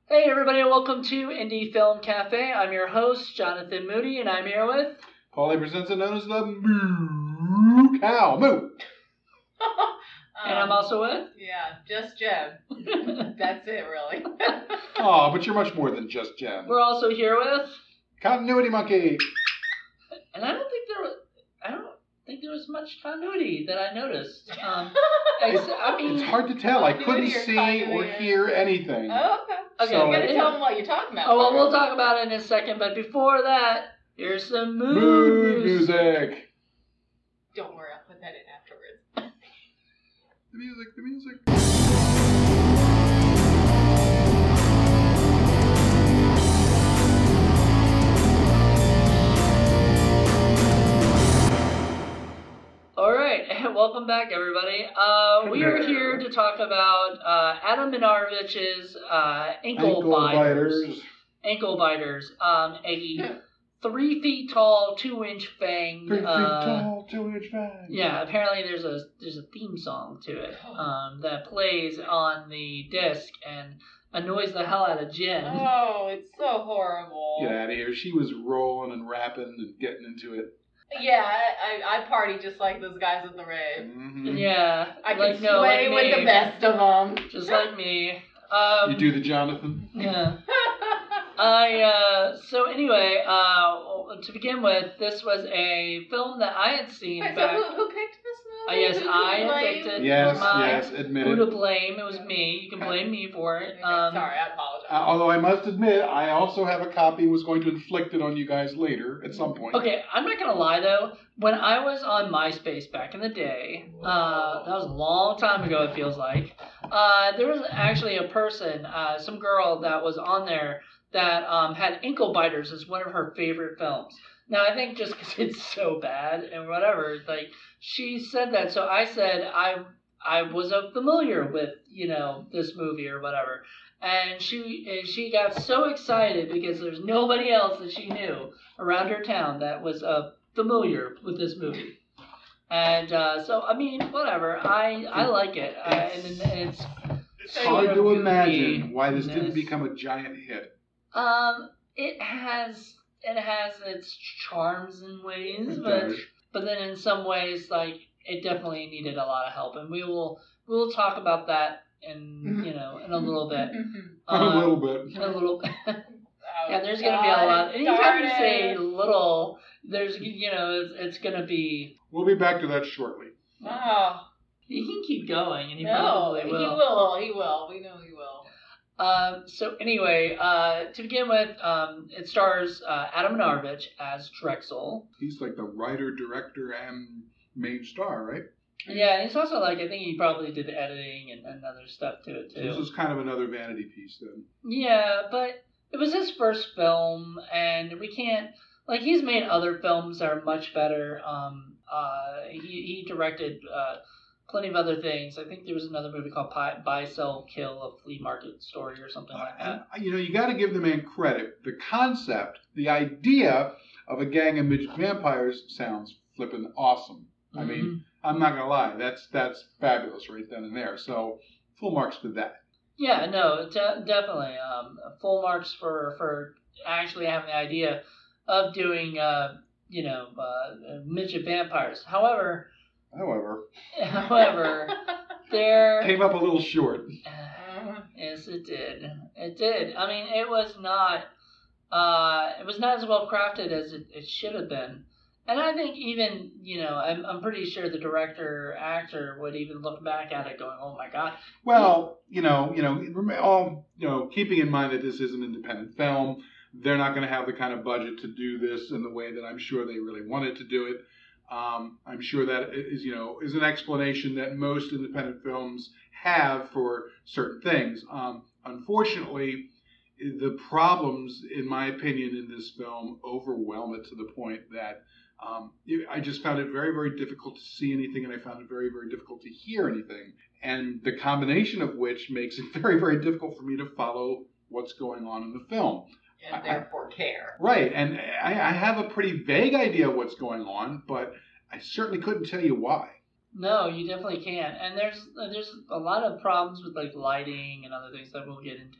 Hey everybody, and welcome to Indie Film Cafe. I'm your host, Jonathan Moody, and I'm here with... Paulie presents it known as the Moo Cow. Moo! And I'm also with... Yeah, just Jem. That's it, really. Aw, but you're much more than just Jem. We're also here with... Continuity Monkey. And I don't think there was much continuity that I noticed. It's hard to tell. I couldn't see or hear anything. Oh, okay. So, you gotta tell them what you're talking about. Oh, well, we'll talk about it in a second, but before that, here's some mood music. Don't worry, I'll put that in afterwards. The music. Alright, welcome back everybody. We are here to talk about Adam Minarovich's Ankle Biters. Ankle Biters. A 3 feet tall, 2-inch fang. 3 feet tall, 2-inch fang. Yeah, apparently there's a theme song to it that plays on the disc and annoys the hell out of Jen. Oh, it's so horrible. Get out of here. She was rolling and rapping and getting into it. Yeah, I party just like those guys at the rave. Mm-hmm. Yeah. I can sway with the best of them. Just like me. You do the Jonathan? Yeah. So anyway, to begin with, this was a film that I had seen Wait, back... So who picked this movie? Yes, I had picked it. Yes, admit it. Who to blame? It was me. You can blame me for it. Sorry, I apologize. Although I must admit, I also have a copy and was going to inflict it on you guys later at some point. Okay, I'm not going to lie though. When I was on MySpace back in the day, that was a long time ago it feels like, there was actually a person, some girl that was on there that had Ankle Biters as one of her favorite films. Now, I think just because it's so bad and whatever, like, she said that, so I said I was familiar with, this movie or whatever. And she got so excited because there's nobody else that she knew around her town that was familiar with this movie. And so, I mean, whatever. I like it. And it's hard to imagine why this didn't become a giant hit. It has its charms in ways, does. but then in some ways, like, it definitely needed a lot of help, and we'll talk about that in a little bit. A little bit. A little. Yeah, there's gonna be a lot. Anytime you say little, there's it's gonna be. We'll be back to that shortly. Oh. He can keep going, and he probably will. He will. We know he will. So anyway, to begin with, it stars Adam Minarovich as Drexel. He's like the writer, director, and main star, right? Yeah, and he's also I think he probably did the editing and other stuff to it too. This is kind of another vanity piece then. Yeah, but it was his first film, and we can't, he's made other films that are much better. He directed plenty of other things. I think there was another movie called Buy, Sell, Kill, a Flea Market Story or something like that. And, you got to give the man credit. The concept, the idea of a gang of midget vampires sounds flippin' awesome. I mean, I'm not gonna lie, that's fabulous right then and there. So, full marks for that. Yeah, no, definitely. Full marks for actually having the idea of doing, midget vampires. However, there came up a little short. Yes, it did. It did. I mean, it was not as well crafted as it should have been. And I think even, I'm pretty sure the actor would even look back at it going, "Oh my God." Well, keeping in mind that this is an independent film, they're not going to have the kind of budget to do this in the way that I'm sure they really wanted to do it. I'm sure that is an explanation that most independent films have for certain things. Unfortunately, the problems, in my opinion, in this film overwhelm it to the point that I just found it very, very difficult to see anything, and I found it very, very difficult to hear anything. And the combination of which makes it very, very difficult for me to follow what's going on in the film. And therefore care. Right, and I have a pretty vague idea of what's going on, but I certainly couldn't tell you why. No, you definitely can't. And there's a lot of problems with lighting and other things that we'll get into.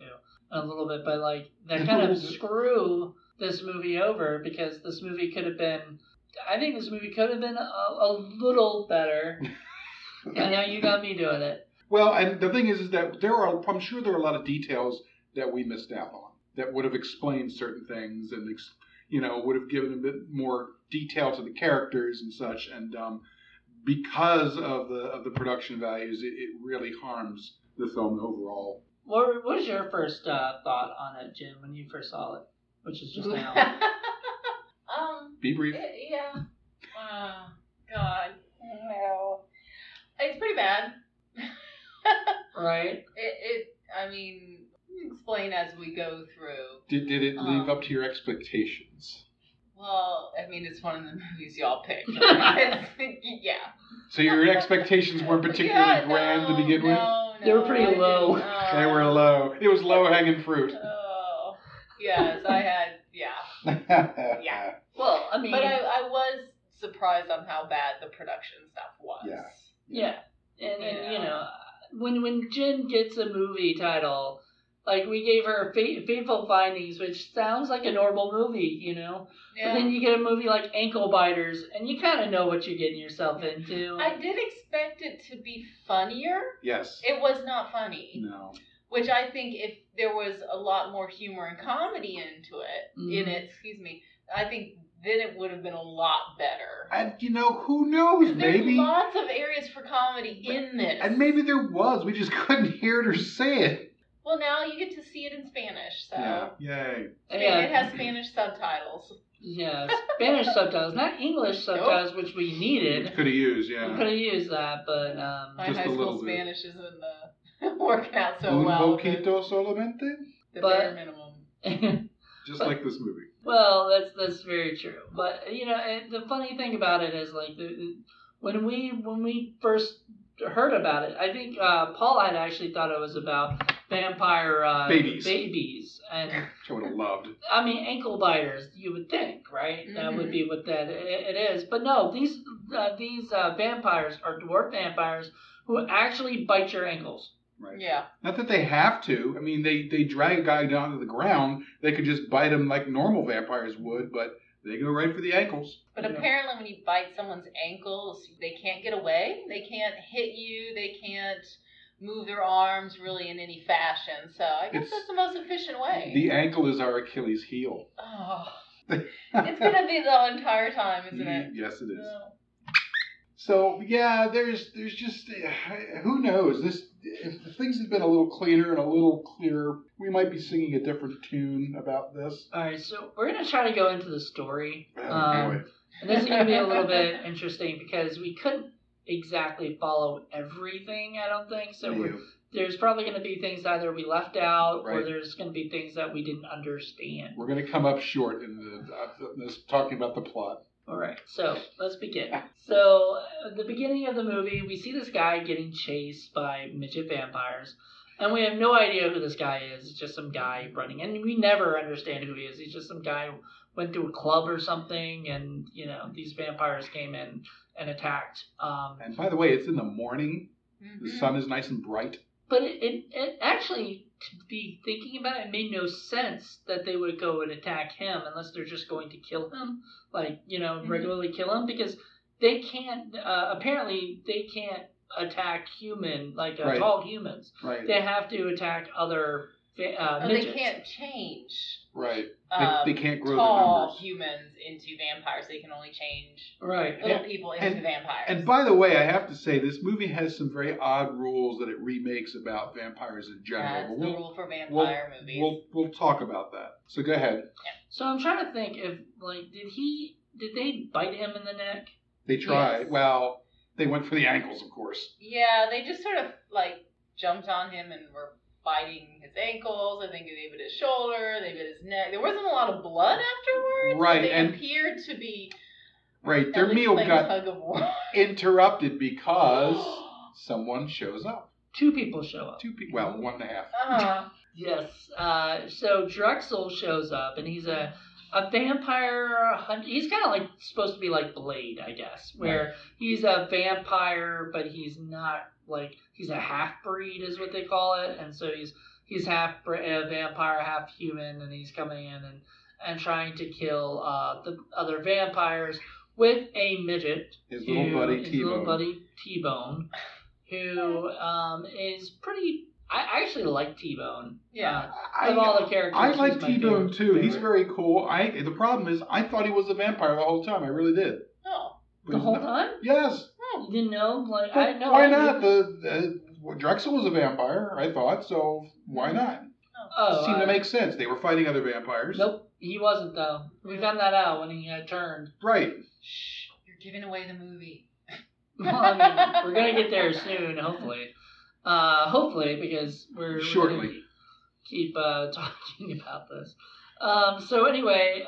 a little bit, but like that kind of screw this movie over because this movie could have been. I think this movie could have been a little better. I know you got me doing it. Well, and the thing is that I'm sure there are a lot of details that we missed out on that would have explained certain things and would have given a bit more detail to the characters and such. And because of the production values, it really harms the film overall. What was your first thought on it, Jim, when you first saw it, which is just now? Be brief. Yeah. Oh, God. No. It's pretty bad. Right? I mean, explain as we go through. Did it live up to your expectations? Well, I mean, it's one of the movies y'all picked. Right? Yeah. So your expectations weren't particularly grand to begin with? No, They were pretty low. They were low. It was low-hanging fruit. Oh. Yes, I had, yeah. Yeah. Well, I mean... But I was surprised on how bad the production stuff was. Yeah. And when Jen gets a movie title, like we gave her Fateful Findings, which sounds like a normal movie, Yeah. But then you get a movie like Ankle Biters, and you kind of know what you're getting yourself into. I did expect it to be funnier. Yes. It was not funny. No. Which I think if there was a lot more humor and comedy I think then it would have been a lot better. And who knows? There's Maybe lots of areas for comedy in this. And maybe there was. We just couldn't hear it or say it. Well, now you get to see it in Spanish, so Yeah. Yay. It has Spanish subtitles. Yeah, Spanish subtitles, not English subtitles, which we needed. Could have used, We could have used that, but My just high a school little bit. Spanish isn't working out so Un well. poquito solamente? The But- bare minimum. Just like this movie. well, that's very true. But and the funny thing about it is like when we first heard about it, I think Paul had actually thought it was about vampire babies, and Which I would have loved. I mean ankle biters. You would think, right? That would be what it is. But no, these vampires are dwarf vampires who actually bite your ankles. Right. Yeah. Not that they have to. I mean, they drag a guy down to the ground. They could just bite him like normal vampires would, but they go right for the ankles. But apparently when you bite someone's ankles, they can't get away. They can't hit you. They can't move their arms really in any fashion. So I guess that's the most efficient way. The ankle is our Achilles heel. Oh. It's going to be the entire time, isn't it? Yes, it is. Oh. So yeah, there's just who knows. If things had been a little cleaner and a little clearer, we might be singing a different tune about this. All right, so we're gonna try to go into the story, Oh, boy. and this is gonna be a little bit interesting because we couldn't exactly follow everything. I don't think so. There's probably going to be things either we left out or Right. there's going to be things that we didn't understand. We're going to come up short in this talking about the plot. All right, so let's begin. So, at the beginning of the movie, we see this guy getting chased by midget vampires, and we have no idea who this guy is. It's just some guy running, and we never understand who he is. He's just some guy who went to a club or something, and, these vampires came in and attacked. And by the way, it's in the morning. The sun is nice and bright. But it actually, to be thinking about it, made no sense that they would go and attack him unless they're just going to kill him, regularly kill him, because they can't, apparently they can't attack Right. tall humans. Right. They have to attack other midgets. They can't change Right. They can't grow the tall numbers. humans into vampires. They can only change Right. little people into vampires. And by the way, I have to say, this movie has some very odd rules that it remakes about vampires in general. That's But the rule for vampire movies. We'll talk about that. So go ahead. So I'm trying to think if, did they bite him in the neck? They tried. Yes. Well, they went for the ankles, of course. Yeah, they just sort of jumped on him and were biting his ankles. I think they bit his shoulder, they bit his neck. There wasn't a lot of blood afterwards. Right, But they and- appeared to be Right. Their at least meal playing got tug of war. interrupted because someone shows up. 2 people show up. 2 people. Well, 1.5. Yes. So Drexel shows up, and he's a vampire hunter. He's kind of supposed to be like Blade, I guess, where he's a vampire, but he's not he's a half breed, is what they call it, and so he's half vampire, half human, and he's coming in and trying to kill the other vampires with a midget. His little buddy T-Bone, who is pretty. I actually like T-Bone. Yeah. Of all the characters, I like he's my T-Bone too. favorite. He's very cool. The problem is, I thought he was a vampire the whole time. I really did. Oh. But The he's whole not. time? Yes. You didn't know? Like Well, I know. why not? Drexel was a vampire, I thought, so why not? Oh, Seemed to make sense. They were fighting other vampires. Nope, he wasn't though. We found that out when he turned. Right. Shh, you're giving away the movie. Well, I mean, we're gonna get there soon, hopefully. Hopefully, because we're Shortly. gonna keep talking about this. So anyway,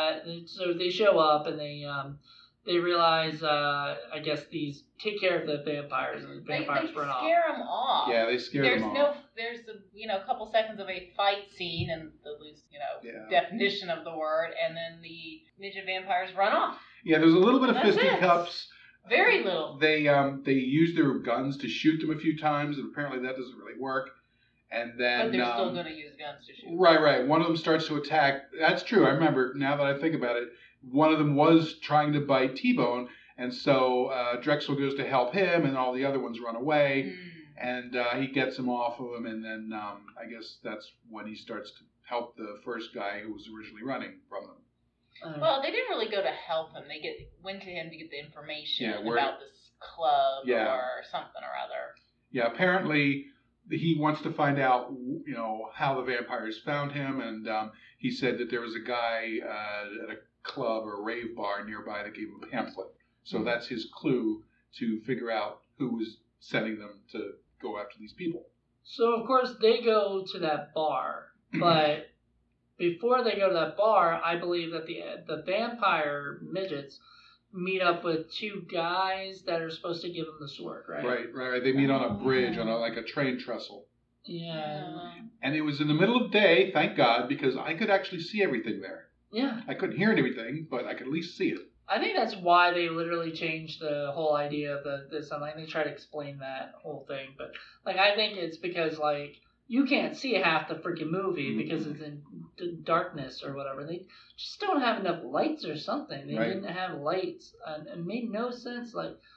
so they show up and they realize, I guess these take care of the vampires and the vampires They run off. scare them off. Yeah, they scared them off. There's a couple seconds of a fight scene and the loose, definition of the word, and then the midget vampires run off. Yeah, there's a little bit of That's it. fisticuffs. Very little. They use their guns to shoot them a few times, and apparently that doesn't really work. And then But they're still going to use guns to shoot. Right. One of them starts to attack. That's true. I remember now that I think about it. One of them was trying to bite T-Bone, and so Drexel goes to help him, and all the other ones run away, and he gets him off of him, and then I guess that's when he starts to help the first guy who was originally running from them. Well, they didn't really go to help him. They went to him to get the information Yeah, about this club Yeah. or something or other. Yeah, apparently he wants to find out, how the vampires found him, and he said that there was a guy at a club or a rave bar nearby that gave him a pamphlet. So that's his clue to figure out who was sending them to go after these people. So of course they go to that bar, but before they go to that bar, I believe that the vampire midgets meet up with two guys that are supposed to give them the sword, right? Right. They meet on a bridge, on like a train trestle. Yeah. And it was in the middle of the day, thank God, because I could actually see everything there. Yeah. I couldn't hear anything, but I could at least see it. I think that's why they literally changed the whole idea of this. Like they try to explain that whole thing, but I think it's because you can't see half the freaking movie because it's in darkness or whatever. They just don't have enough lights or something. They didn't have lights, and it made no sense.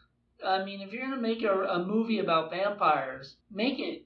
If you're gonna make a movie about vampires, make it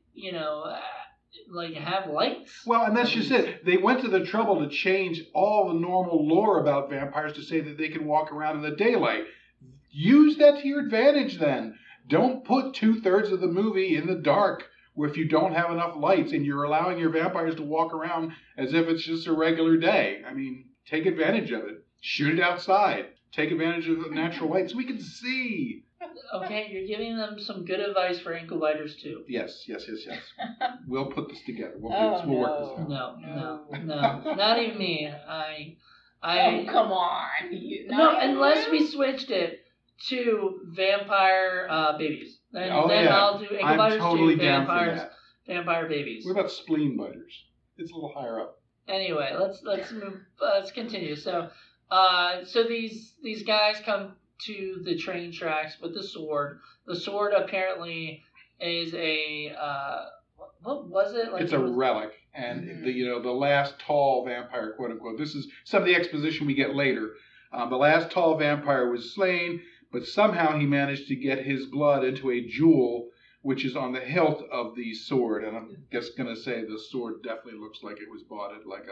have lights. Well, and that's just it. They went to the trouble to change all the normal lore about vampires to say that they can walk around in the daylight. Use that to your advantage then. Don't put 2/3 of the movie in the dark if you don't have enough lights and you're allowing your vampires to walk around as if it's just a regular day. I mean, take advantage of it. Shoot it outside. Take advantage of the natural light so we can see. Okay, you're giving them some good advice for ankle biters too. Yes. We'll put this together. We'll work this out. No, not even me. Oh, come on. Unless we switched it to vampire babies. Then I'll do ankle biters totally too. down for Vampires, that. vampire babies. What about spleen biters? It's a little higher up. Anyway, let's move. Let's continue. So these guys come to the train tracks with the sword. The sword apparently is a what was it? It's a relic, and the last tall vampire, quote unquote. This is some of the exposition we get later. The last tall vampire was slain, but somehow he managed to get his blood into a jewel, which is on the hilt of the sword. And I'm just gonna say the sword definitely looks like it was bought at like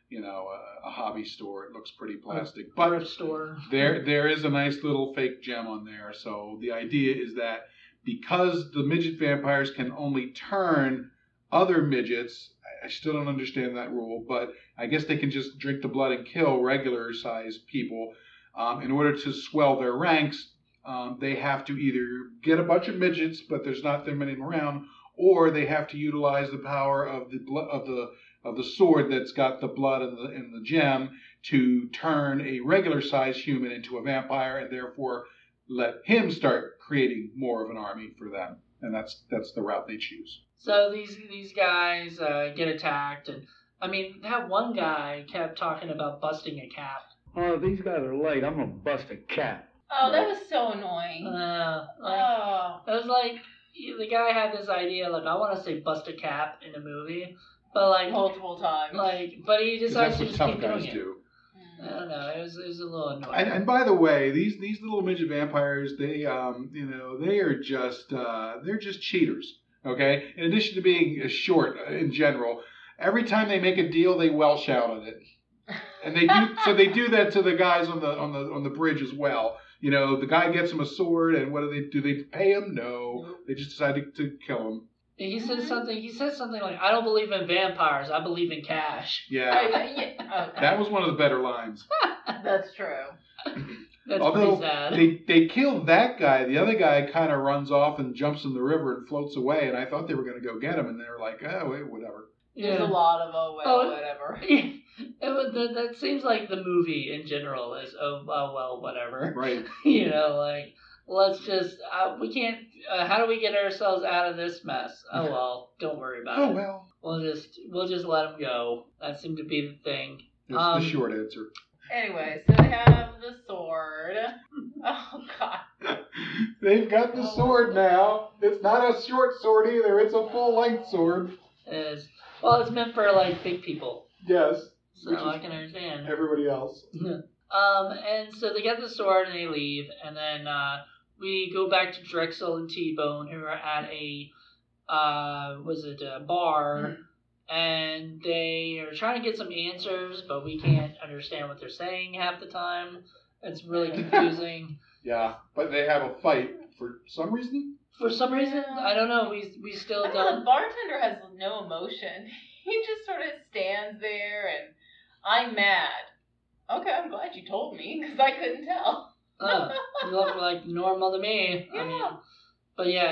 a hobby store. It looks pretty plastic, but thrift store. There is a nice little fake gem on there. So the idea is that because the midget vampires can only turn other midgets, I still don't understand that rule, but I guess they can just drink the blood and kill regular sized people. In order to swell their ranks, they have to either get a bunch of midgets, but there's not that many around, or they have to utilize the power of the sword that's got the blood and the gem to turn a regular sized human into a vampire, and therefore let him start creating more of an army for them. And that's the route they choose. So these guys get attacked, and that one guy kept talking about busting a cap. Oh, these guys are late. I'm gonna bust a cap. Oh, that was so annoying. It was like, the guy had this idea, like, I want to say bust a cap in a movie, but like multiple times. but he 'Cause decides that's to what just tough keep guys doing it. do. I don't know. It was a little annoying. And by the way, these little midget vampires, they they are just they're just cheaters. Okay. In addition to being short in general, every time they make a deal, they Welsh out on it, and they do that to the guys on the bridge as well. You know, the guy gets them a sword, and what do? They pay him? No, they just decide to kill him. He says something like, "I don't believe in vampires. I believe in cash." Yeah, Okay. that was one of the better lines. That's true. That's Although pretty sad. they killed that guy, the other guy kind of runs off and jumps in the river and floats away. And I thought they were going to go get him, and they were like, "Oh, wait, whatever." There's a lot of whatever. That seems like the movie in general is whatever. Right. You know, like, let's just we can't. How do we get ourselves out of this mess? Oh well, don't worry about Oh it. well. We'll just let him go. That seemed to be the thing. That's the short answer. Anyway, so they have the sword. Oh God. They've got the sword now. It's not a short sword either. It's a full-length sword. It's meant for like big people, Yes. so Which is I can understand. everybody else. And so they get the sword and they leave, and then we go back to Drexel and T-Bone, who are at a bar, and they are trying to get some answers, but we can't understand what they're saying half the time. It's really confusing. Yeah, but they have a fight for some reason. For some reason, I don't know. We still I don't know, don't. the bartender has no emotion. He just sort of stands there and I'm mad. Okay, I'm glad you told me because I couldn't tell. He looked like normal to me. Yeah. I mean, but yeah,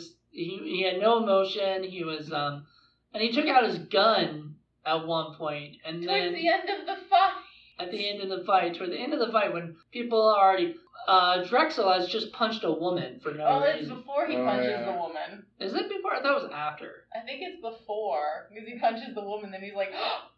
he had no emotion. He was and he took out his gun at one point, and Towards then the end of the fight. at the end of the fight, toward the end of the fight, when people are already. Drexel has just punched a woman for no It's reason. before he Oh, punches yeah. the woman. Is it before? I thought it was after. I think it's before because he punches the woman, then he's like,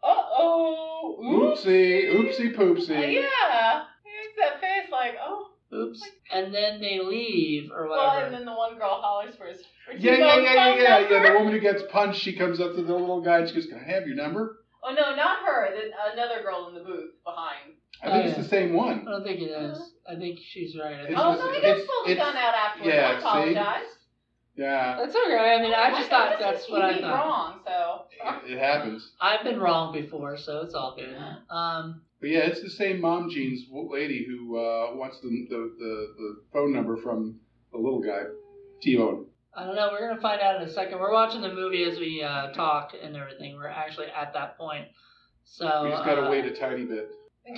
"Uh-oh, oops." Oopsie poopsie. Yeah, he makes that face like, "Oh." Oops. And then they leave or Well, whatever. and then the one girl hollers for his. Yeah. The woman who gets punched, she comes up to the little guy and she goes, "Can I have your number?" Oh no, not her. Another girl in the booth behind. I think Oh, it's yeah. the same one. I don't think it is. I think she's right. I think It's Oh just- no, he it's- does pull the it's- gun out afterwards. yeah, I apologize. Yeah, That's okay. I mean, I just thought that's what I He's thought. wrong, so. it happens. I've been wrong before, so it's all good. But yeah, it's the same Mom Jeans lady who wants the phone number from the little guy, T-Bone. I don't know. We're gonna find out in a second. We're watching the movie as we talk and everything. We're actually at that point. So We just gotta wait a tiny bit.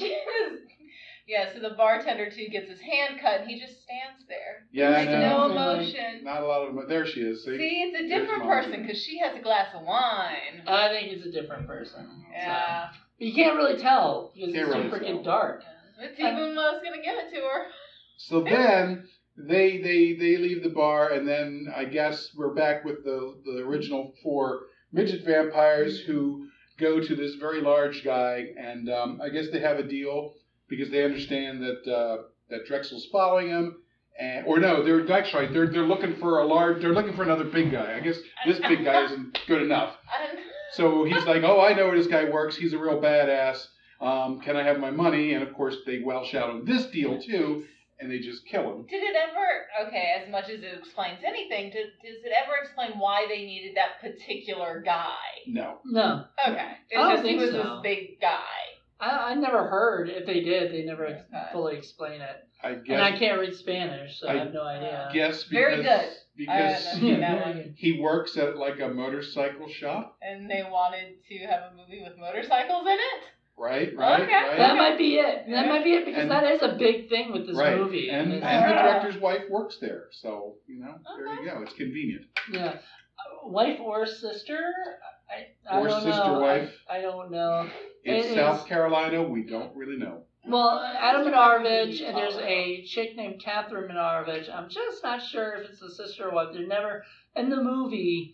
Yeah, so the bartender too gets his hand cut and he just stands there. Yeah, Like I no know. emotion. Not a lot of there she is. See? See, it's a There's different Mom person Jean. because she has a glass of wine. I think it's a different person. Yeah. So. But you can't really tell because Can't it's really too freaking tell. dark. But T-Boone was gonna give it to her. So then they leave the bar, and then I guess we're back with the original 4 midget vampires who go to this very large guy, and I guess they have a deal because they understand that Drexel's following him, or no, they're looking for they're looking for another big guy. I guess this big guy isn't good enough. I don't. So he's like, "Oh, I know where this guy works. He's a real badass. Can I have my money?" And of course, they Welsh out on this deal too, and they just kill him. Did it ever? Okay, as much as it explains anything, does it ever explain why they needed that particular guy? No. No, Okay, it's I don't just he think was so. this big guy. I never heard. If they did, they never Okay. fully explain it. I And I guess. can't read Spanish, so I have no idea. Guess Very because good. because I've seen that one. he works at like a motorcycle shop, And they wanted to have a movie with motorcycles in it. right? Okay. That Right. might be it. That might be it because And- that is a big thing with this Right. movie. And It's- the director's wife works there, so there you go. It's convenient. yeah, wife or sister? I Or don't sister know. wife. I don't know. In It South is- Carolina, we don't really know. Well, Adam Minarovich, and there's a chick named Catherine Minarovich. I'm just not sure if it's the sister or what. They're never in the movie.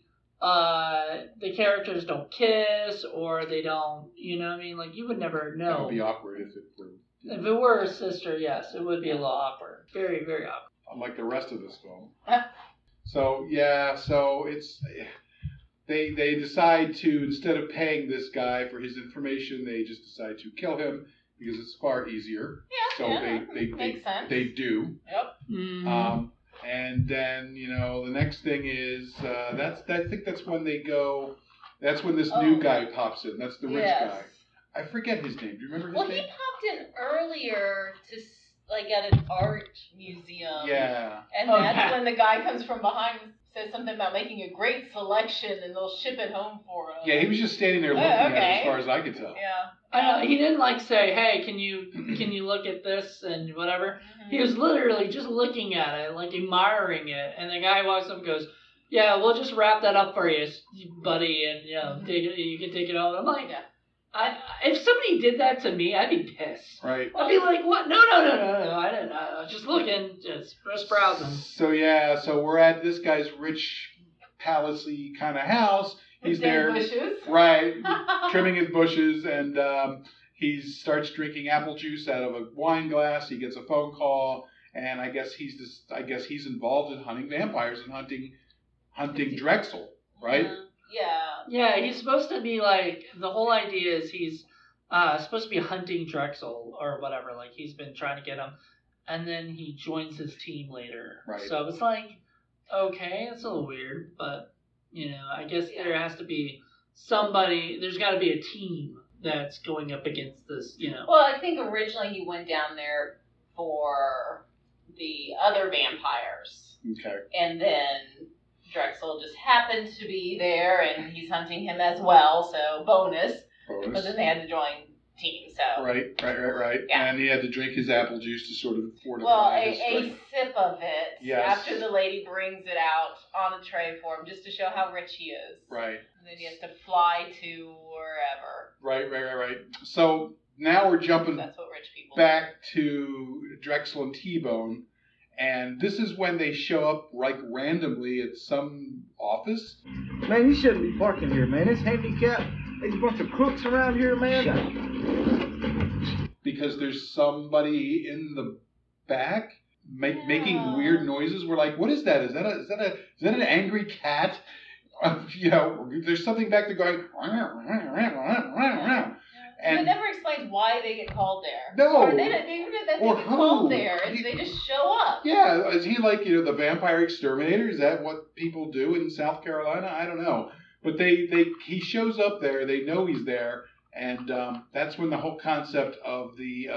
The characters don't kiss, or they don't. You know what I mean? Like you would never That know. would be awkward if it were. If it were a sister, yes, it would be a little awkward. Very, very awkward. Unlike the rest of this film. So it's they decide to, instead of paying this guy for his information, they just decide to kill him because it's far easier. Yeah, So yeah, they makes sense. they do. Yep. Mhm. And then the next thing is I think that's when they go. That's when this new guy pops in. That's the rich guy. I forget his name. Do you remember his Well, name? he popped in earlier to like at an art museum. Yeah. And Oh, that's yeah. when the guy comes from behind and says something about making a great selection and they'll ship it home for him. Yeah, he was just standing there Oh, looking at it, okay. as far as I could tell. Yeah. I know, he didn't like say, "Hey, can you look at this and whatever." Mhm. He was literally just looking at it, like admiring it, and the guy walks up and goes, "Yeah, we'll just wrap that up for you, buddy, and take it. You can take it home." I'm like, Yeah. if somebody did that to me, I'd be pissed. Right. I'd be like, "What? No, I didn't. I was just looking, just browsing." So we're at this guy's rich, palace-y kind of house. He's With dead there, bushes. right, trimming his bushes, and he starts drinking apple juice out of a wine glass. He gets a phone call, and I guess he's involved in hunting vampires and hunting Drexel, right? Yeah. Yeah, he's supposed to be like, the whole idea is he's supposed to be hunting Drexel or whatever. Like, he's been trying to get him, and then he joins his team later. Right. So it's like, okay, it's a little weird, but I guess there has to be somebody. There's got to be a team that's going up against this. Well, I think originally he went down there for the other vampires. Okay. And then Drexel just happened to be there, and he's hunting him as well, so bonus. But then they had to join team, so. Right. Yeah. And he had to drink his apple juice to sort of fortify Well, his a strength. sip of it Yes. after the lady brings it out on a tray for him, just to show how rich he is. Right. And then he has to fly to wherever. Right. So now we're jumping That's what rich people back to Drexel and T-Bone, and this is when they show up like randomly at some office. Man, you shouldn't be parking here, man. It's handicapped. There's a bunch of crooks around here, man. Because there's somebody in the back making weird noises. We're like, what is that? Is that an angry cat? There's something back there going. And it never explains why they get called there. No. Or they get called there, and they just show up. Yeah, is he like the vampire exterminator? Is that what people do in South Carolina? I don't know. But he shows up there. They know he's there, and that's when the whole concept of the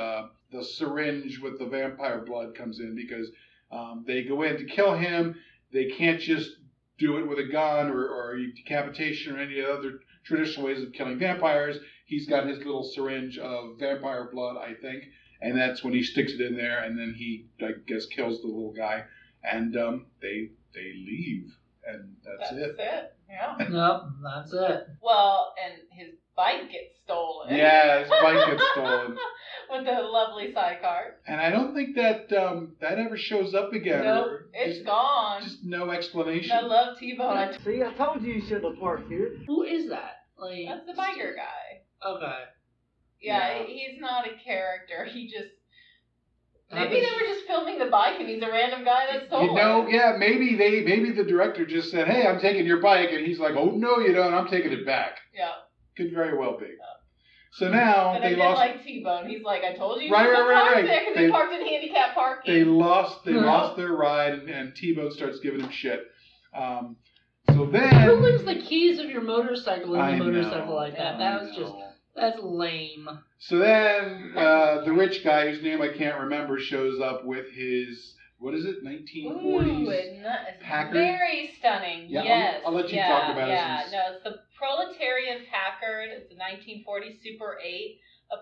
syringe with the vampire blood comes in, because they go in to kill him. They can't just do it with a gun or decapitation or any other traditional ways of killing vampires. He's got his little syringe of vampire blood, I think, and that's when he sticks it in there, and then he, I guess, kills the little guy, and they leave, and that's it. That's it. Yeah. Nope, that's it. Well, and his bike gets stolen. Yeah, his bike gets stolen. With the lovely sidecar. And I don't think that ever shows up again. Nope, or it's gone. Just no explanation. I love T-Bone. See, I told you shouldn't have parked here. Who is that? Like, That's the biker guy. Okay. Yeah, he's not a character. He just... That Maybe was- they were just filming the bike and he's a random guy that stole it. Yeah, maybe the director just said, "Hey, I'm taking your bike," and he's like, "Oh no, you don't. I'm taking it back." Yeah. Could very well be. So now And they I did lost. like T-Bone. He's like, I told you Right, shouldn't have parked right. there because They- they parked in handicap parking. They lost Yeah. their ride, and T-Bone starts giving him shit. So Who then leaves the keys of your motorcycle in I the motorcycle know, like that? I That was know. that's lame. So then the rich guy, whose name I can't remember, shows up with his, what is it, 1940s? Ooh, it's Packard? very stunning. Yeah, Yes. I'll let you yeah, talk about it yeah. since- No, it's the Proletarian Packard. It's a 1940 Super 8.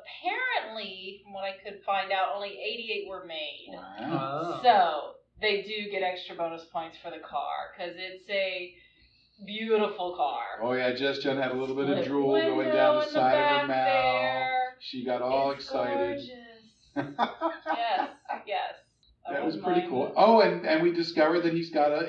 Apparently, from what I could find out, only 88 were made. Wow. Oh. So they do get extra bonus points for the car because it's a beautiful car. Oh yeah, Jess Jen had a little bit of Split drool going window down the in side of her back mouth. there. She got all It's excited. Gorgeous. Yes. That was wouldn't pretty mind. cool. Oh, and we discovered that he's got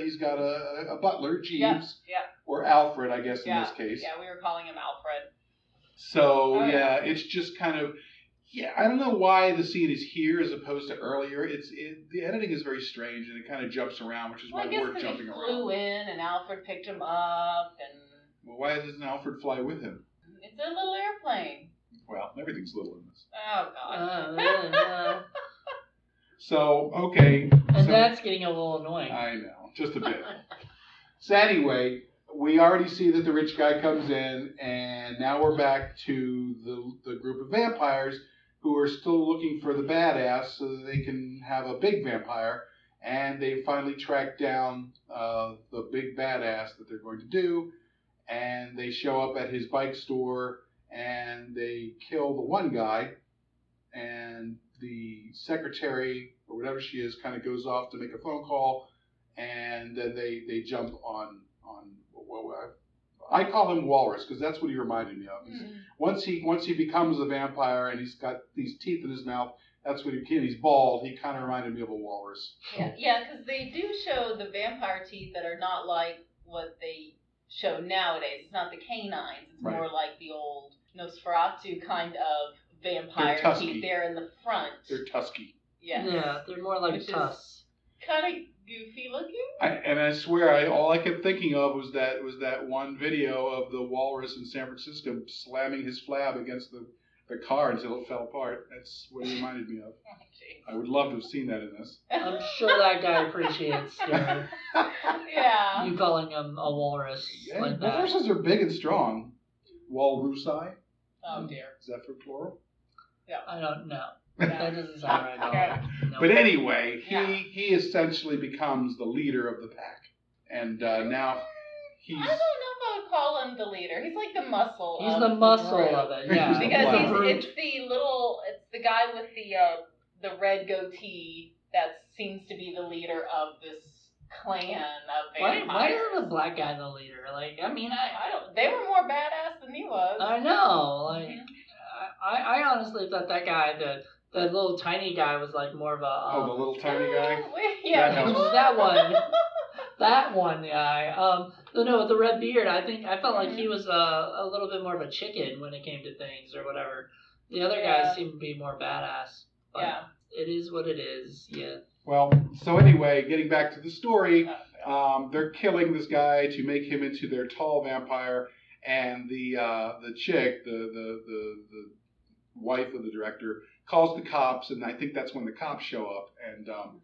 a butler, Jeeves, Yeah. or Alfred, I guess in Yeah. this case. Yeah, we were calling him Alfred. So Oh, yeah. it's just kind of, Yeah, I don't know why the scene is here as opposed to earlier. The editing is very strange and it kind of jumps around, which is Well, why I guess we're 'cause jumping he around. flew in and Alfred picked him up, and Well, why doesn't Alfred fly with him? it's a little airplane. Well, everything's little in this. Oh God. So, okay. And so, that's getting a little annoying. I know, just a bit. So anyway, we already see that the rich guy comes in, and now we're back to the group of vampires who are still looking for the badass so that they can have a big vampire. And they finally track down the big badass that they're going to do. And they show up at his bike store, and they kill the one guy. And the secretary, or whatever she is, kind of goes off to make a phone call. And then they jump on I call him Walrus because that's what he reminded me of. Once he becomes a vampire and he's got these teeth in his mouth, that's what he's bald. He kind of reminded me of a walrus. Yeah, because they do show the vampire teeth that are not like what they show nowadays. It's not the canines. It's Right. more like the old Nosferatu kind of vampire They're tusky. teeth. They're in the front. They're tusky. Yes. Yeah, they're more like Which is- tusks. Kind of goofy looking. And I swear, all I kept thinking of was that one video of the walrus in San Francisco slamming his flab against the car until it fell apart. That's what it reminded me of. Oh, geez. I would love to have seen that in this. I'm sure that guy appreciates Yeah. you calling him a walrus Yeah, like that. walruses are big and strong. Walrusi? Oh dear. Is that for plural? I don't know. Yeah. That doesn't sound right at all. Okay. No. But anyway, Yeah. he essentially becomes the leader of the pack. And now he's... I don't know if I would call him the leader. He's like the muscle. He's of the muscle group. of it, yeah. Because Because Wow. it's the guy with the red goatee that seems to be the leader of this clan of vampires. Why isn't the black guy the leader? Like, I mean, I don't. They were more badass than he was. I know. Like, Mhm. I honestly thought that guy, the little tiny guy, was like more of a. the little tiny guy? Yeah. That helps. That one. That one guy. No, with the red beard, I felt like he was a little bit more of a chicken when it came to things or whatever. The other Yeah. guys seemed to be more badass. But Yeah. it is what it is. Yeah. Well, so anyway, getting back to the story, they're killing this guy to make him into their tall vampire, and the chick, the wife of the director, calls the cops, and I think that's when the cops show up, and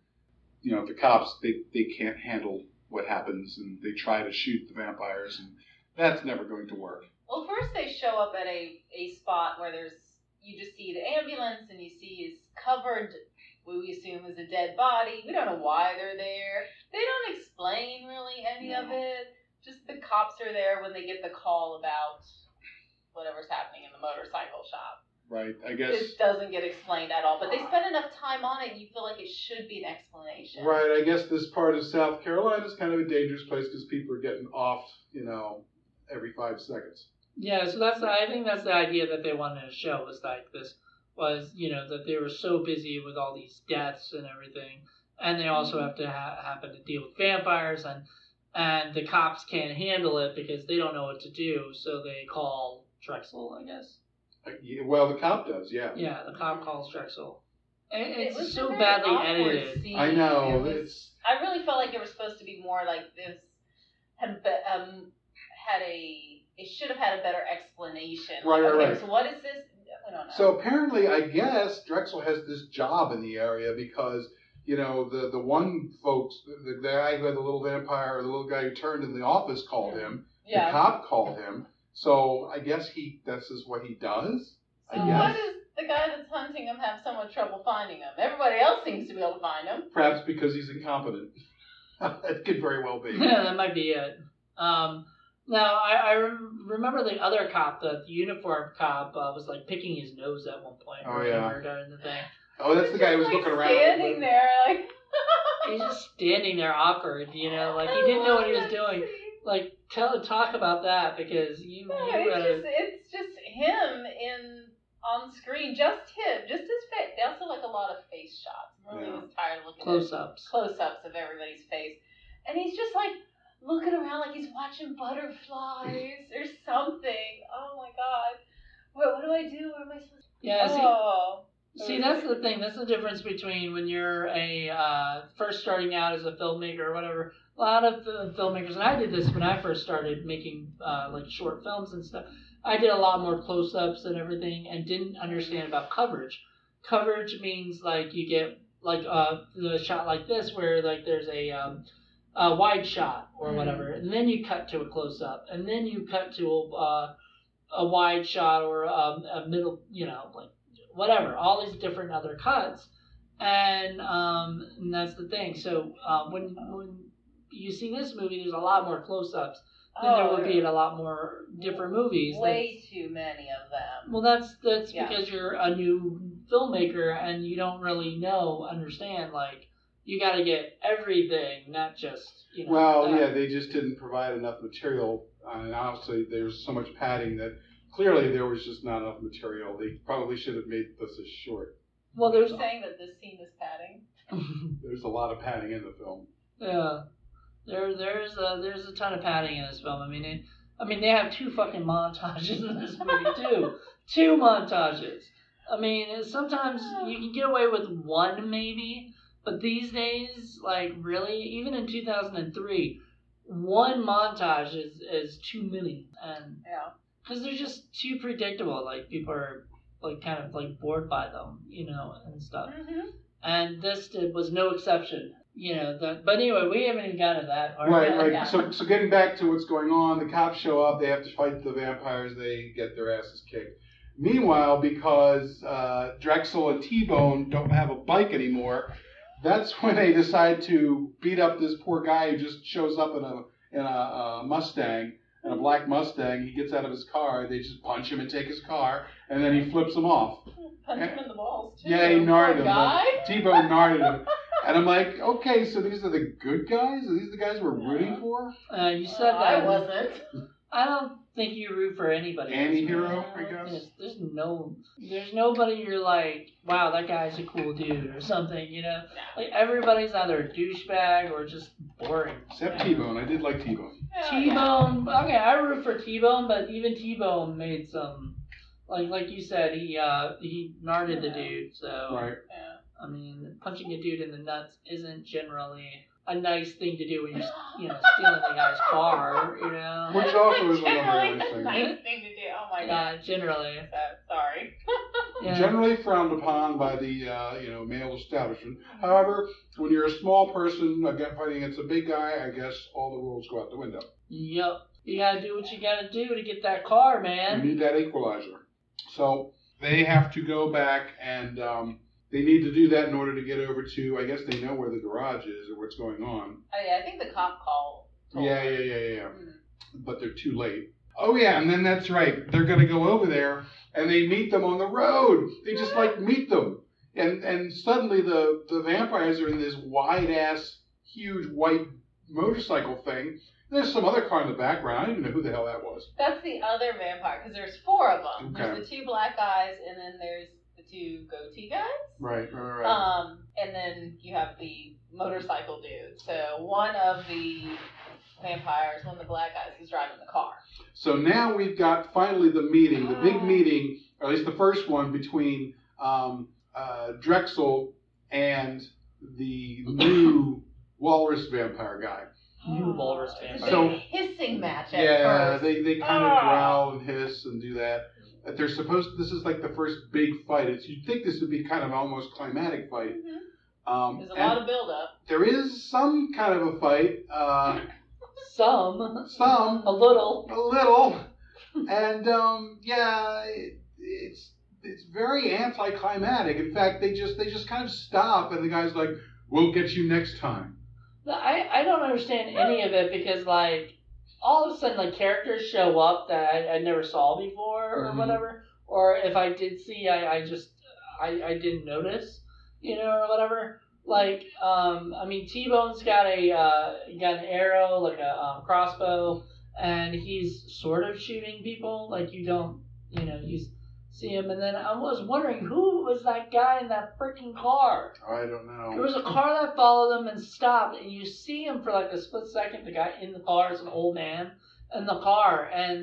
the cops they can't handle what happens, and they try to shoot the vampires, and that's never going to work. Well, first they show up at a spot where you just see the ambulance and you see is covered, what we assume is a dead body. We don't know why they're there. They don't explain really any of it. Just the cops are there when they get the call about whatever's happening in the motorcycle shop. Right, I guess. This doesn't get explained at all, but they spend enough time on it, you feel like it should be an explanation. Right, I guess this part of South Carolina is kind of a dangerous place because people are getting off, every 5 seconds. Yeah, so I think that's the idea that they wanted to show was like this was, that they were so busy with all these deaths and everything, and they also have to happen to deal with vampires, and the cops can't handle it because they don't know what to do, so they call Drexel, I guess. Well, the cop does, yeah. Yeah, the cop calls Drexel. It was It's a so very badly awkward edited. scene. I know. I really felt like it was supposed to be more like this. It should have had a better explanation. Right. So what is this? I don't know. So apparently, I guess Drexel has this job in the area because the one folks, the guy who had the little vampire, or the little guy who turned in the office called him. Yeah. The cop called him. So I guess this is what he does. So I guess. why does the guy that's hunting him have so much trouble finding him? Everybody else seems to be able to find him. Perhaps because he's incompetent. That could very well be. Yeah, that might be it. Now, I remember the other cop, the uniform cop, was like picking his nose at one point. Oh, yeah. During the thing. Oh, that's the guy who was Just, looking around. standing there, like. He's just standing there awkward, like he didn't know what he was doing. Like, talk about that because you It's just him on screen, just him, just his face. They also like a lot of face shots. I really was tired of looking close-ups at close-ups of everybody's face, and he's just like looking around like he's watching butterflies or something. Oh my god! What do I do? What am I supposed to do? Yeah, Oh. see, that's the thing. That's the difference between when you're a first starting out as a filmmaker or whatever. A lot of filmmakers, and I did this when I first started making like short films and stuff. I did a lot more close-ups and everything, and didn't understand about coverage. Coverage means like you get like the shot like this, where like there's a wide shot or whatever, and then you cut to a close-up, and then you cut to a wide shot or a middle, like whatever, all these different other cuts, and that's the thing. So when you see this movie, there's a lot more close-ups than there would be in a lot more different movies. Way too many of them. Well, that's because you're a new filmmaker and you don't really understand. Like, you got to get everything, not just Well, yeah, they just didn't provide enough material, and honestly, there's so much padding that clearly there was just not enough material. They probably should have made this as short. Well, You're saying that this scene is padding. There's a lot of padding in the film. Yeah. There's a ton of padding in this film. I mean, they have 2 fucking montages in this movie too. 2 montages. I mean, sometimes you can get away with 1 maybe, but these days, like really, even in 2003, 1 montage is too many, and because they're just too predictable. Like people are like kind of like bored by them, and stuff. Mm-hmm. And this was no exception. But anyway, we haven't even gotten to that part. Right. Yeah. So getting back to what's going on, the cops show up. They have to fight the vampires. They get their asses kicked. Meanwhile, because Drexel and T-Bone don't have a bike anymore, that's when they decide to beat up this poor guy who just shows up in a Mustang, in a black Mustang. He gets out of his car. They just punch him and take his car, and then he flips him off. Punch him in the balls too. Yeah, he gnarred him. Guy. T-Bone gnarred him. And I'm like, okay, so these are the good guys? Are these the guys we're rooting for? You said that. I wasn't. I don't think you root for anybody. Anti-hero, I guess? There's nobody you're like, wow, that guy's a cool dude or something, Like, everybody's either a douchebag or just boring. Except T-Bone. I did like T-Bone. T-Bone, okay, I root for T-Bone, but even T-Bone made some, like you said, he gnarded the dude, so. Right. Yeah. I mean, punching a dude in the nuts isn't generally a nice thing to do when you're, stealing the guy's car, Which also is generally another nice thing. nice thing to do. Oh my god. Generally. Sorry. Yeah. Generally frowned upon by the male establishment. However, when you're a small person again fighting against a big guy, I guess all the rules go out the window. Yep. You gotta do what you gotta do to get that car, man. You need that equalizer. So they have to go back and they need to do that in order to get over to, I guess they know where the garage is or what's going on. Oh yeah, I think the cop called. Yeah. But they're too late. Oh yeah, and then that's right. They're going to go over there and they meet them on the road. They just meet them. And suddenly the vampires are in this wide-ass, huge white motorcycle thing. There's some other car in the background. I don't even know who the hell that was. That's the other vampire, because there's 4 of them. Okay. There's the 2 black guys, and then there's the 2 goatee guys. Right. And then you have the motorcycle dude. So one of the vampires, one of the black guys, is driving the car. So now we've got finally the meeting, the big meeting, or at least the first one between Drexel and the new walrus vampire guy. New walrus It's vampire. a So- big hissing match at Yeah, first. they kind of growl and hiss and do that. They're this is like the first big fight. You'd think this would be kind of almost climatic fight. Mm-hmm. There's a lot of build-up. There is some kind of a fight. Some. A little. And it's very anticlimactic. In fact, they just kind of stop, and the guy's like, "We'll get you next time." I don't understand any of it because, like, all of a sudden, like, characters show up that I never saw before or whatever. Or if I did see, I didn't notice, or whatever. Like, I mean, T-Bone's got an arrow, like a crossbow, and he's sort of shooting people. Like, you don't, you see him. And then I was wondering, who was that guy in that freaking car? I don't know. There was a car that followed them and stopped, and you see him for like a split second. The guy in the car is an old man in the car, and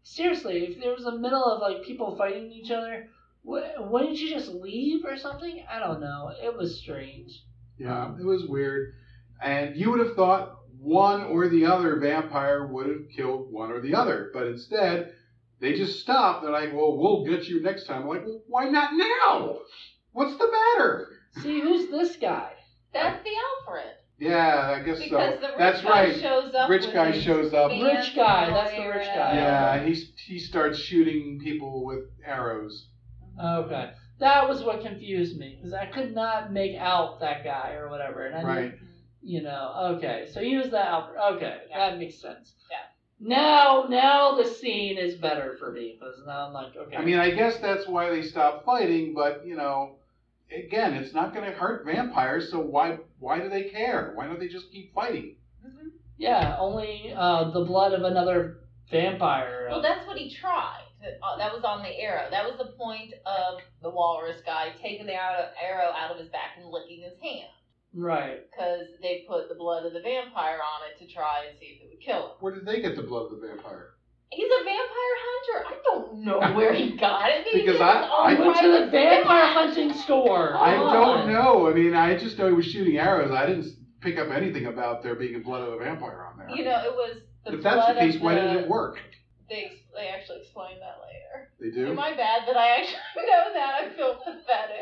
seriously, if there was a middle of like people fighting each other, wouldn't you just leave or something? I don't know. It was strange. Yeah, it was weird. And you would have thought one or the other vampire would have killed one or the other. But instead, they just stopped. They're like, well, we'll get you next time. I'm like, well, why not now? What's the matter? See, who's this guy? That's the Alfred. Yeah, I guess Because so. the rich That's guy right. shows up. Rich with guy his shows up. fancy Rich guy, that's the rich guy. Yeah, he starts shooting people with arrows. Okay. That was what confused me, because I could not make out that guy or whatever. And I Right. Okay. So he was the Alfred. Okay, Yeah. that makes sense. Yeah. Now the scene is better for me, because now I'm like, okay. I mean, I guess that's why they stopped fighting, but, again, it's not going to hurt vampires, so why do they care? Why don't they just keep fighting? Mhm. Yeah, only the blood of another vampire. Well, that's what he tried. That was on the arrow. That was the point of the walrus guy taking the arrow out of his back and licking his hand. Right. Because they put the blood of the vampire on it to try and see if it would kill him. Where did they get the blood of the vampire? He's a vampire hunter. I don't know where he got it. Maybe Because he I was Went to the vampire hunting store. I Come don't on. know. I mean, I just know he was shooting arrows. I didn't pick up anything about there being blood of a vampire on there. You know, it was the If blood that's the case, of why the... didn't it work? They actually explain that later. They do? Am I bad that I actually know that? I feel pathetic.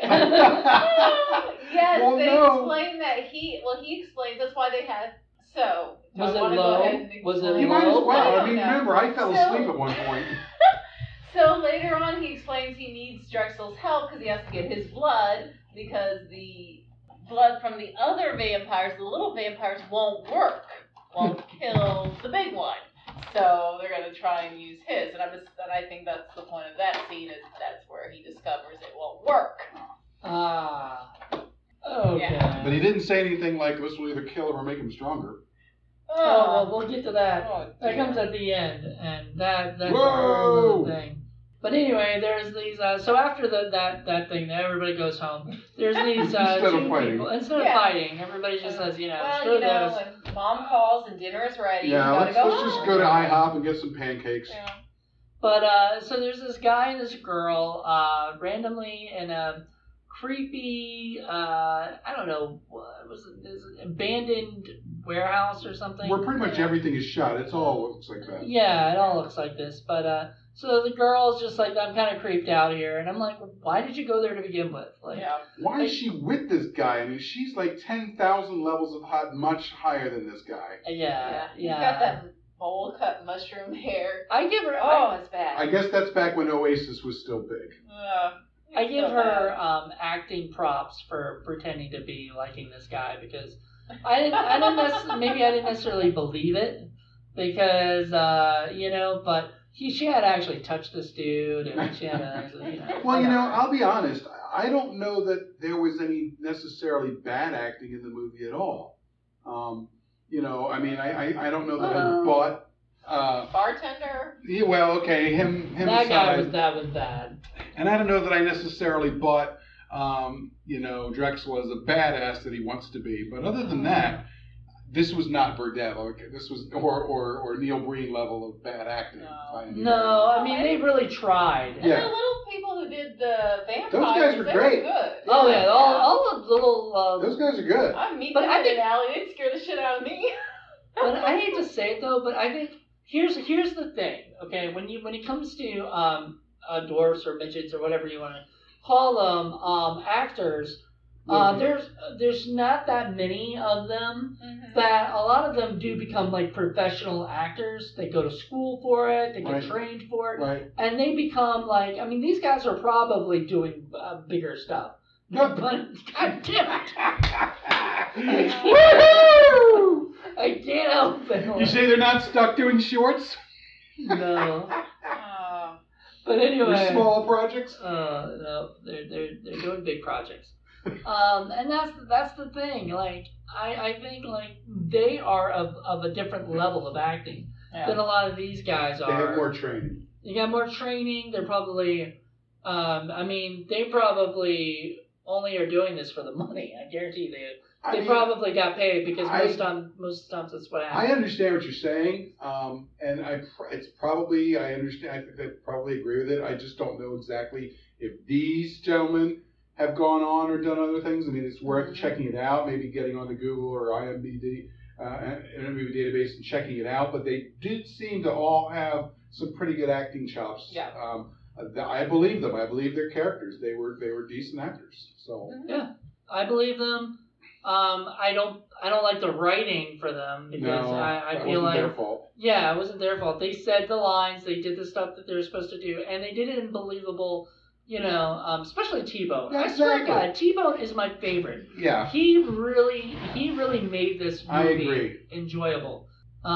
Yes, Well, they no. explain that he explains that's why they had so. do Was I it wanna low? Go ahead and Was it explain? You might as well. I I don't mean, know. remember, I fell So- asleep at one point. So later on, he explains he needs Drexel's help because he has to get his blood because the blood from the other vampires, the little vampires, won't kill the big one. So they're gonna try and use his, and I think that's the point of that scene is that's where he discovers it won't work. Ah. Okay. Yeah. But he didn't say anything like this will either kill him or make him stronger. Oh, well, we'll get to that. Oh, That dear. comes at the end, and that's a Whoa! whole other thing. But anyway, there's these. So after that thing, everybody goes home. There's these Instead of two fighting. people. Instead of Yeah. fighting, everybody just says, Well, screw this. when mom calls and dinner is ready, Yeah, you gotta let's go just home. go to IHOP and get some pancakes. Yeah. But so there's this guy and this girl randomly in a creepy, I don't know, what was it, this abandoned warehouse or something. Where pretty much everything is shot. It's all looks like that. Yeah, it all looks like this. But so the girl's just like, I'm kind of creeped out here, and I'm like, why did you go there to begin with? Like, Yeah. Why is she with this guy? I mean, she's like 10,000 levels of hot, much higher than this guy. yeah. He's got that bowl cut mushroom hair. I give her, Oh, it's bad. I guess that's back when Oasis was still big. I give her acting props for pretending to be liking this guy because I didn't necessarily believe it because but she had actually touched this dude and she had actually Well, I'll be honest. I don't know that there was any necessarily bad acting in the movie at all. I mean, I don't know that I bought. Bartender. Yeah, well, okay, him that guy aside. was bad. And I don't know that I necessarily bought, Drexel as a badass that he wants to be. But other than that, this was not Burdett. Okay, this was or Neil Breen level of bad acting. No, I mean they really tried. And Yeah. the little people who did the vampires, Those guys were they great. good. Oh yeah, all the little. Those guys are good. I meet But them I in think- an alley. They'd scare the shit out of me. But I hate to say it though, but I think here's the thing. Okay, when it comes to dwarfs or midgets or whatever you want to call them, actors, there's not that many of them. That a lot of them do become like professional actors. They go to school for it. They get Right. trained for it, Right. and they become like. I mean, these guys are probably doing bigger stuff. Yep. But God damn it! Woohoo! I can't help it. You say they're not stuck doing shorts No. Oh. But or anyway. small projects? No, they're doing big projects. And that's the thing. Like I think like they are of a different level of acting than a lot of these guys are. They have more training. They got more training. They're probably, they probably only are doing this for the money. I guarantee They mean, probably got paid because I- most times that's what I happens. understand what you're saying, and it's probably I understand. I think I probably agree with it. I just don't know exactly if these gentlemen have gone on or done other things. I mean, it's worth checking it out. Maybe getting on the Google or IMDb database and checking it out. But they did seem to all have some pretty good acting chops. Yeah. I believe them. I believe their characters. They were decent actors. So Yeah, I believe them. I don't like the writing for them because no, I that feel wasn't like their fault. yeah, it wasn't their fault. They said the lines, they did the stuff that they were supposed to do, and they did it in believable. Especially T-Bone. Yeah, I swear to exactly. God, T-Bone is my favorite. Yeah. He really made this movie I agree. enjoyable.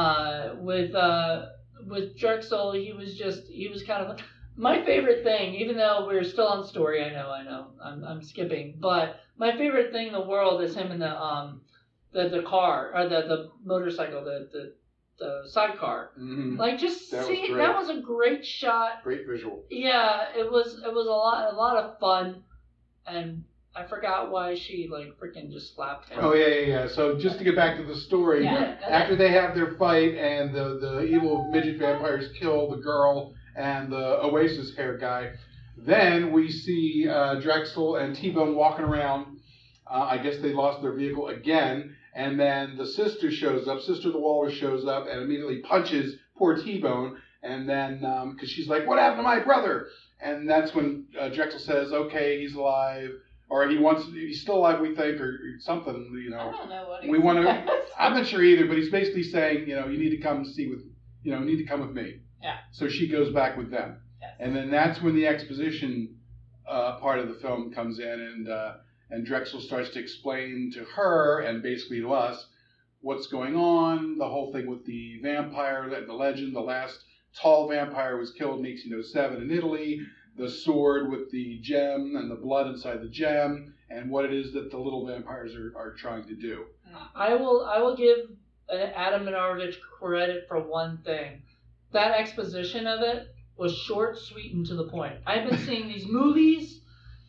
With Drexel, he was kind of my favorite thing. Even though we're still on story, I know, I'm skipping, but my favorite thing in the world is him in the car or the motorcycle, the sidecar. Mm-hmm. Like just That was see, great. that was a great shot. Great visual. Yeah, it was a lot of fun, and I forgot why she like freaking just slapped him. Oh yeah. So just to get back to the story, Yeah. after they have their fight and the evil midget vampires kill the girl and the Oasis hair guy, then we see Drexel and T-Bone walking around. I guess they lost their vehicle again, and then the sister shows up. Sister the Walrus shows up and immediately punches poor T-Bone, and then because she's like, "What happened to my brother?" And that's when Drexel says, "Okay, he's alive." Or he's still alive, we think, or something, I don't know what We want to. to. I'm not sure either, but he's basically saying, you need to come need to come with me. Yeah. So she goes back with them, Yes. and then that's when the exposition part of the film comes in, and Drexel starts to explain to her and basically to us what's going on. The whole thing with the vampire, the legend, the last tall vampire was killed in 1807 in Italy. The sword with the gem and the blood inside the gem, and what it is that the little vampires are trying to do. I will give Adam Minovich credit for one thing. That exposition of it was short, sweet, and to the point. I've been seeing these movies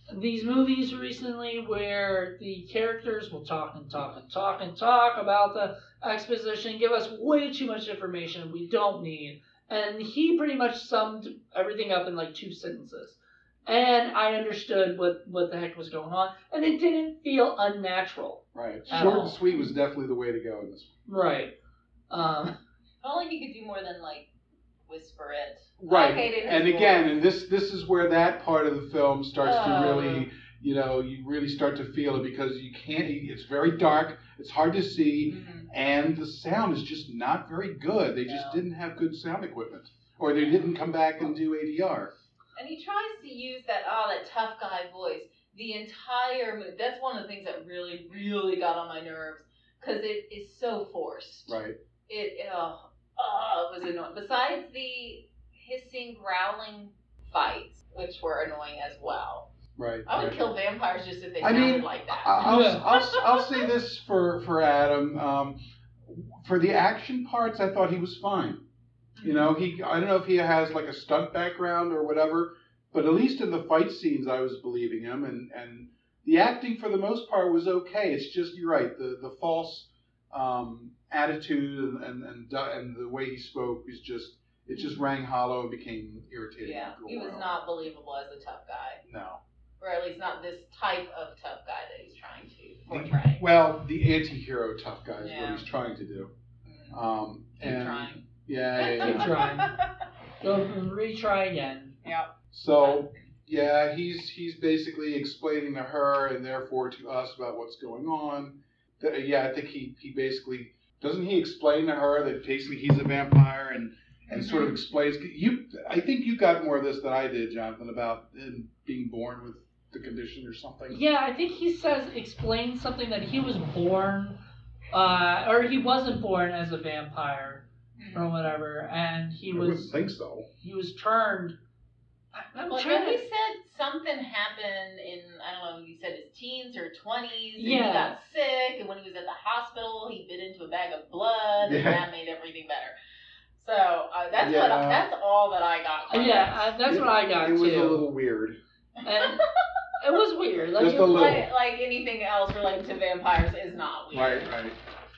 recently where the characters will talk about the exposition, give us way too much information we don't need. And he pretty much summed everything up in like 2 sentences. And I understood what the heck was going on. And it didn't feel unnatural. Right. At Short all. and sweet was definitely the way to go in this one. Right. If only he could do more than like whisper it. Right. I hated his And voice. again, and this is where that part of the film starts to really, you really start to feel it because you can't. It's very dark. It's hard to see, and the sound is just not very good. They just didn't have good sound equipment, or they didn't come back and do ADR. And he tries to use that tough guy voice the entire movie. That's one of the things that really, really got on my nerves because it is so forced. Right. It was annoying. Besides the hissing, growling fights, which were annoying as well. Right. I would right. kill vampires just if they I sounded mean, like that. I'll say this for Adam. For the action parts, I thought he was fine. I don't know if he has like a stunt background or whatever, but at least in the fight scenes, I was believing him, and the acting for the most part was okay. It's just you're right, the false attitude and the way he spoke is just rang hollow and became irritating. Yeah, after a he was while. not believable as a tough guy. No. Or at least not this type of tough guy that he's trying to portray. Well, the anti-hero tough guy is Yeah. what he's trying to do. Keep trying. Yeah. Keep trying. Go and retry again. Yep. So, yeah, he's basically explaining to her and therefore to us about what's going on. I think he basically, doesn't he explain to her that basically he's a vampire and sort of explains, I think you got more of this than I did, Jonathan, about him being born with the condition or something. Yeah, I think he explains something that he was born, or he wasn't born as a vampire or whatever, and I wouldn't think so. he was turned. I'm Well, trying then he to. said something happened in, I don't know, he said his teens or 20s, and Yeah. he got sick, and when he was at the hospital, he bit into a bag of blood, and Yeah. that made everything better. So that's Yeah. That's all that I got from Yeah, that's what I got It was too. a little weird. And It was weird. Like, Just a little. Like anything else related to vampires is not weird. Right.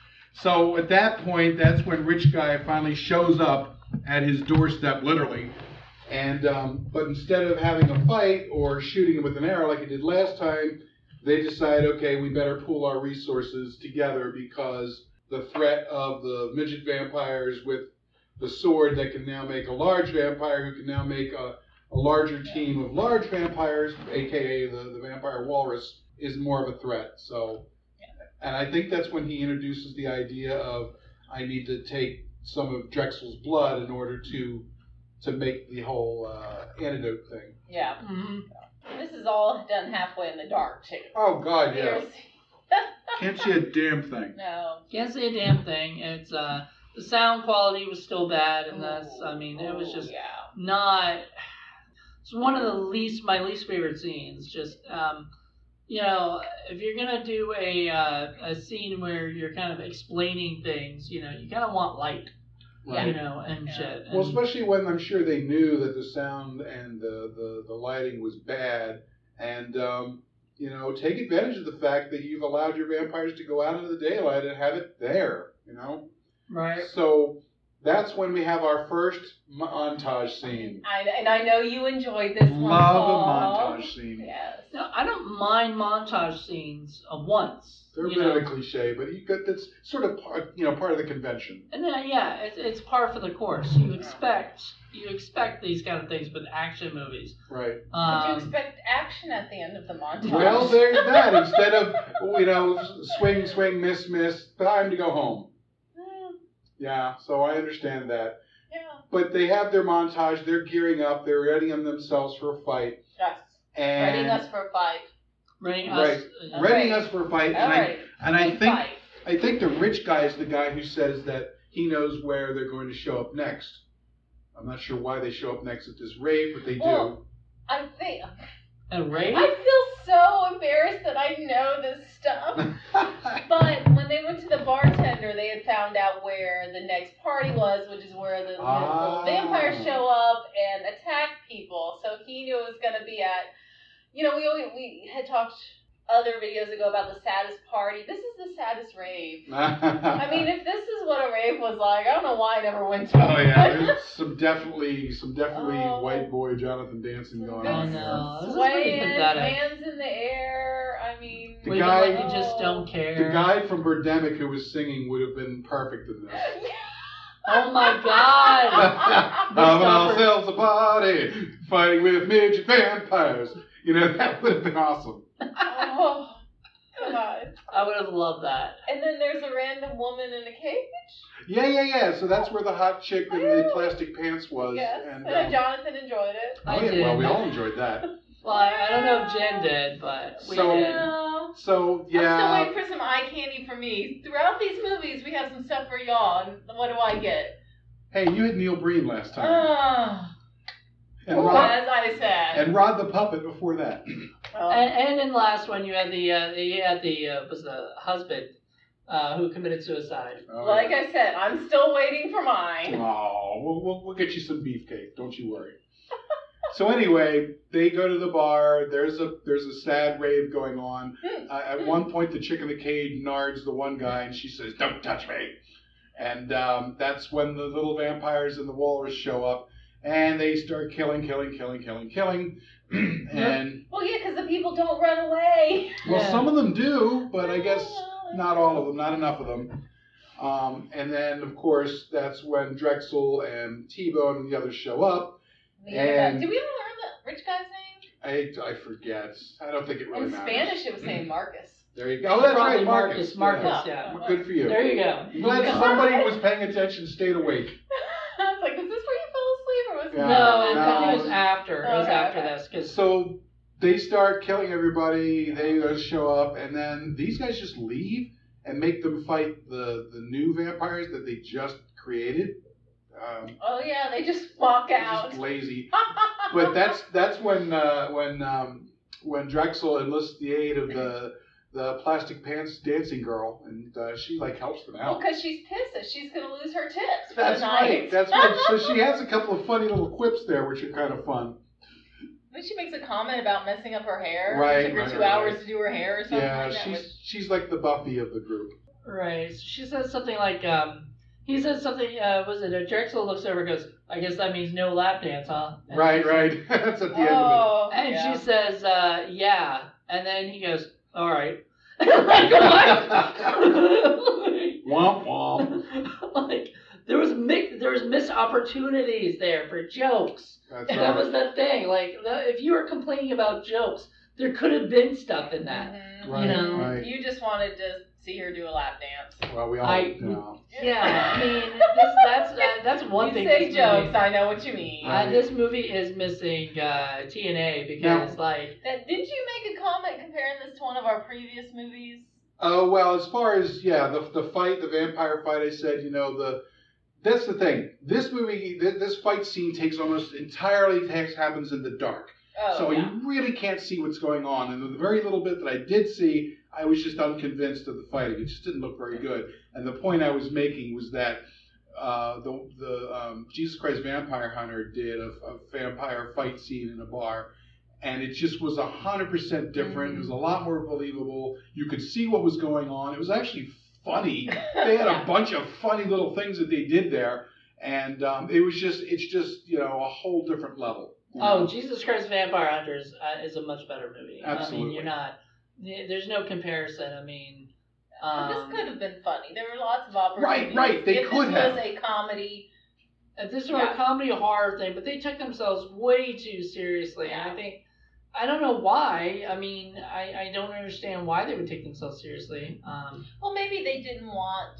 So at that point, that's when Rich Guy finally shows up at his doorstep, literally. And but instead of having a fight or shooting him with an arrow like he did last time, they decide, okay, we better pool our resources together because the threat of the midget vampires with the sword that can now make a large vampire who can now make a larger team of large vampires, aka the vampire walrus, is more of a threat. So, and I think that's when he introduces the idea of I need to take some of Drexel's blood in order to make the whole antidote thing. Yeah. Mm-hmm. This is all done halfway in the dark too. Oh God, yeah. There's- Can't see a damn thing. No. Can't say a damn thing. It's the sound quality was still bad in this. I mean, it was just not. It's one of my least favorite scenes. Just you know, if you're gonna do a scene where you're kind of explaining things, you know, you kind of want light, Right. you know, and shit. Well, And- especially when I'm sure they knew that the sound and the lighting was bad, and you know, take advantage of the fact that you've allowed your vampires to go out into the daylight and have it there, you know. right. So that's when we have our first montage scene. I know you enjoyed this one. Love Paul. a montage scene. Yes. No, I don't mind montage scenes once. They're a you bit know. of a cliche, but that's sort of part of the convention. And then it's par for the course. You expect these kind of things with action movies. Right. Did you expect action at the end of the montage? Well, there's that. Instead of, you know, swing, swing, miss, miss, time to go home. Yeah, so I understand that. Yeah. But they have their montage. They're gearing up. They're readying themselves for a fight. Yes. And Readying us for a fight. Readying Right. us. Readying us for a fight. All right. And I Big think fight. I think the rich guy is the guy who says that he knows where they're going to show up next. I'm not sure why they show up next at this rave, but they Well, I think And Ray? I feel so embarrassed that I know this stuff. do. But when they went to the bartender, they had found out where the next party was, which is where the vampires show up and attack people. So he knew it was going to be at, you know, we had talked other videos ago about the saddest party. This is the saddest rave. I mean, if this is what a rave was like, I don't know why I never went to Oh it. yeah, there's some definitely Oh. white boy Jonathan dancing going Oh, on. no. This is pretty Swaying, pathetic. hands in the air. I mean, The We guy- like you just don't care. The guy from Birdemic who was singing would have been perfect in this. Oh my god! Having ourselves a party, fighting with midget vampires. You know, that would have been awesome. Oh, God. I would have loved that. And then there's a random woman in a cage. Yeah. So that's where the hot chick in the plastic pants was. Yes. And, And Jonathan enjoyed it. I oh, yeah, did. well, we all enjoyed that. Well, I don't know if Jen did, but we So- did. No. So, I'm yeah. still waiting for some eye candy for me. Throughout these movies, we have some stuff for y'all. And what do I get? Hey, you had Neil Breen last time. And Well, Rod, as I said. and Rod the Puppet before that. Well, And in the last one, you had was the husband who committed suicide. Oh, like yeah. I said, I'm still waiting for mine. Oh, we'll get you some beefcake. Don't you worry. So anyway, they go to the bar. There's a sad rave going on. At one point, the chick in the cage nards the one guy, and she says, "Don't touch me." And that's when the little vampires and the walrus show up, and they start killing. And Well, yeah, because the people don't run away. well, Yeah. some of them do, but I guess not all of them, not enough of them. And then, of course, that's when Drexel and T-Bone and the others show up. Yeah, And- did we ever learn the rich guy's name? I forget. I don't think it really In matters. Spanish, it was saying Marcus. There you go. Oh, that's Probably right, Marcus. Marcus, Yeah. yeah. Good for you. There you go. I'm glad somebody who was paying attention stayed awake. I was like, is this where you fell asleep or was it? Yeah. No, I No. think it was after. It was Okay, after okay. this because So they start killing everybody. They show up, and then these guys just leave and make them fight the new vampires that they just created. Oh yeah, they just walk They're out. just lazy. But that's when Drexel enlists the aid of the plastic pants dancing girl, and she like helps them Well, out. because she's pissed that she's going to lose her tips for That's the right. night. That's right. So she has a couple of funny little quips there, which are kind of fun. Then she makes a comment about messing up her hair. Right, It took her right, 2 right, hours right. to do her hair or something Yeah, like that. she's like the Buffy of the group. Right. So she says something like, he says something, was it, Drexel looks over and goes, I guess that means no lap dance, huh? And Right, she right. says- That's at the end of Oh, and yeah. she says, yeah. And then he goes, all right. Like, what? it. Womp womp. Like, there was missed opportunities there for jokes. That's And that right. was the thing. Like, if you were complaining about jokes, there could have been stuff in that. Mhm. Right, you know, right. You just wanted to see her do a lap dance. Well, we all I- know. Yeah, I mean, that's one You thing. say this jokes, movie- I know what you mean. Right. This movie is missing TNA because, like, Didn't you make a comment comparing this to one of our previous movies? Oh, well, as far as, the fight, the vampire fight, I said, that's the thing. This movie, this fight scene takes almost entirely happens in the dark. Oh, So yeah. you really can't see what's going on. And the very little bit that I did see, I was just unconvinced of the fighting. It just didn't look very good. And the point I was making was that the Jesus Christ Vampire Hunter did a vampire fight scene in a bar. And it just was 100% different. It was a lot more believable. You could see what was going on. It was actually funny. They had a bunch of funny little things that they did there. And it's just a whole different level. oh, Jesus Christ Vampire Hunters is a much better movie. I Absolutely. mean, there's no comparison. I mean, But this could have been funny. There were lots of opportunities. Right, they if could this have. was a comedy. if this were a comedy horror thing, but they took themselves way too seriously. And Yeah. I don't know why. I mean, I don't understand why they would take themselves seriously. Well, maybe they didn't want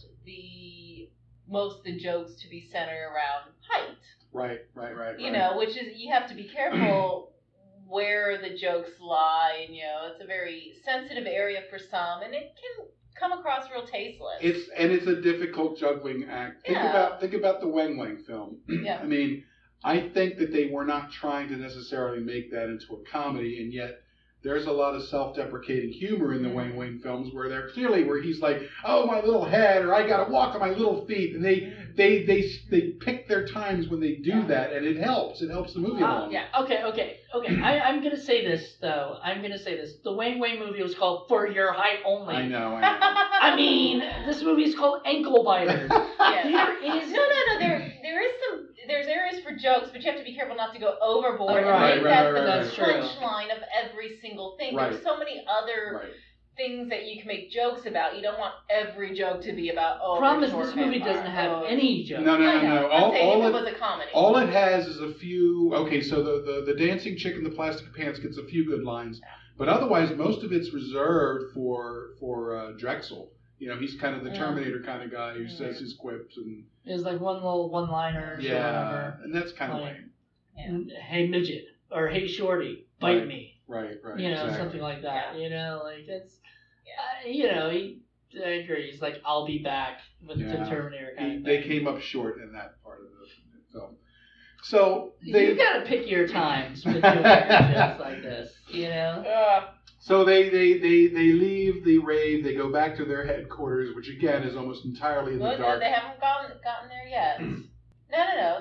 most of the jokes to be centered around height. Right. You know, which is, you have to be careful where the jokes lie. And, it's a very sensitive area for some, and it can come across real tasteless. It's a difficult juggling act. Think about the Wang Wang film. Yeah. I mean, I think that they were not trying to necessarily make that into a comedy, and yet there's a lot of self-deprecating humor in the Wang Wang films where he's like, oh, my little head, or I gotta walk on my little feet, and they pick their times when they do that, and it helps the movie along. Yeah. Okay. I'm gonna say this though. The Wang Wang movie was called For Your Height Only. I know. I mean, this movie is called Ankle Biters. Yes. There is No. There's areas for jokes, but you have to be careful not to go overboard Right, and make right, that right, the that's true. punchline of every single thing. Right. There's so many other Right. things that you can make jokes about. You don't want every joke to be about, problem is they're this short movie vampire. doesn't have Oh, any jokes. No. I know. I'm saying All if it it was a comedy. All it has is a few. Okay, so the dancing chick in the plastic pants gets a few good lines, but otherwise most of it's reserved for Drexel. He's kind of the Terminator kind of guy who says his quips and It's like one little one-liner. yeah, and that's kind of Like- lame. Yeah. Hey midget or hey shorty, bite Right. me. Right. Something exactly. like that. Yeah. Like it's. Yeah. I agree. He's like, I'll be back with the Yeah. Terminator kind of They thing. came up short in that part of the film. So You gotta pick your times with doing jokes like this. So they leave the rave. They go back to their headquarters, which again is almost entirely in the Well, dark. they haven't gotten there yet. No.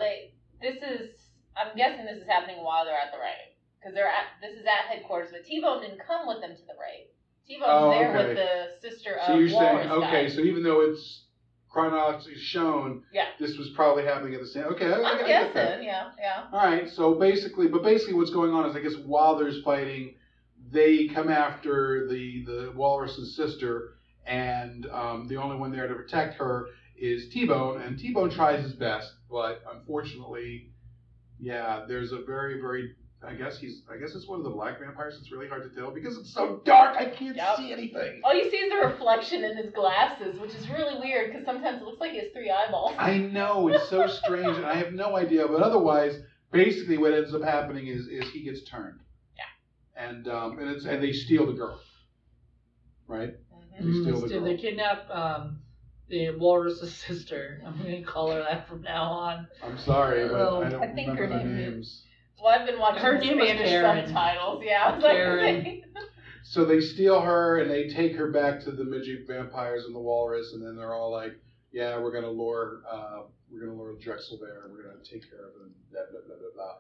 I'm guessing this is happening while they're at the rave, because this is at headquarters. But T-Bone didn't come with them to the rave. T-Bone's there with the sister So of you're saying, Walrus guy. so even though it's chronologically shown, Yeah. this was probably happening at the same. Okay, I'm I get that. guessing, yeah. All right, so basically what's going on is, I guess, while there's fighting, they come after the Walrus's sister, and the only one there to protect her is T-Bone, and T-Bone tries his best, but unfortunately, there's a very, very, I guess it's one of the black vampires. It's really hard to tell because it's so dark. I can't see anything. All you see is the reflection in his glasses, which is really weird because sometimes it looks like he has 3 eyeballs. I know, it's so strange, and I have no idea. But otherwise, basically, what ends up happening is he gets turned. Yeah. And they steal the girl, right? Mm-hmm. They steal the girl. They kidnap the Walrus's sister. I'm gonna call her that from now on. I'm sorry, but I don't I think remember her their name is- names. Well, I've been watching Her the name was Spanish Karen. subtitles. Yeah, I was like, Karen. So they steal her and they take her back to the midget vampires and the walrus, and then they're all like, "Yeah, we're gonna lure Drexel there. We're gonna take care of him." Blah blah blah blah blah.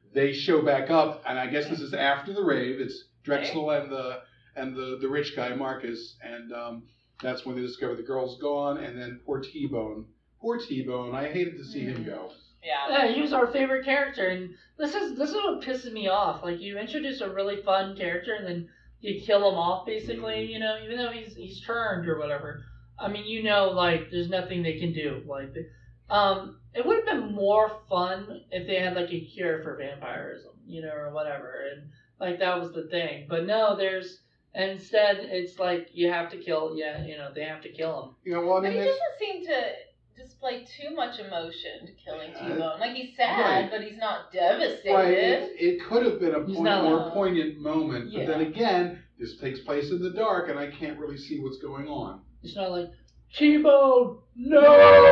they show back up, and I guess this is after the rave. It's Drexel and the rich guy Marcus, and that's when they discover the girl's gone, and then poor T-Bone. I hated to see him go. Yeah. Yeah, he was our favorite character, and this is what pisses me off. Like, you introduce a really fun character, and then you kill him off, basically. You know, even though he's turned or whatever. I mean, you know, like, there's nothing they can do. Like, it would have been more fun if they had like a cure for vampirism, you know, or whatever, and like that was the thing. But no, instead it's like you have to kill. Yeah, you know, they have to kill him. You know, well, I But mean, he doesn't seem to display too much emotion to killing T-Bone. Like, he's sad, Right. but he's not devastated. right, it could have been a He's not more like- poignant moment, but Yeah. then again, this takes place in the dark, and I can't really see what's going on. It's not like T-Bone, no.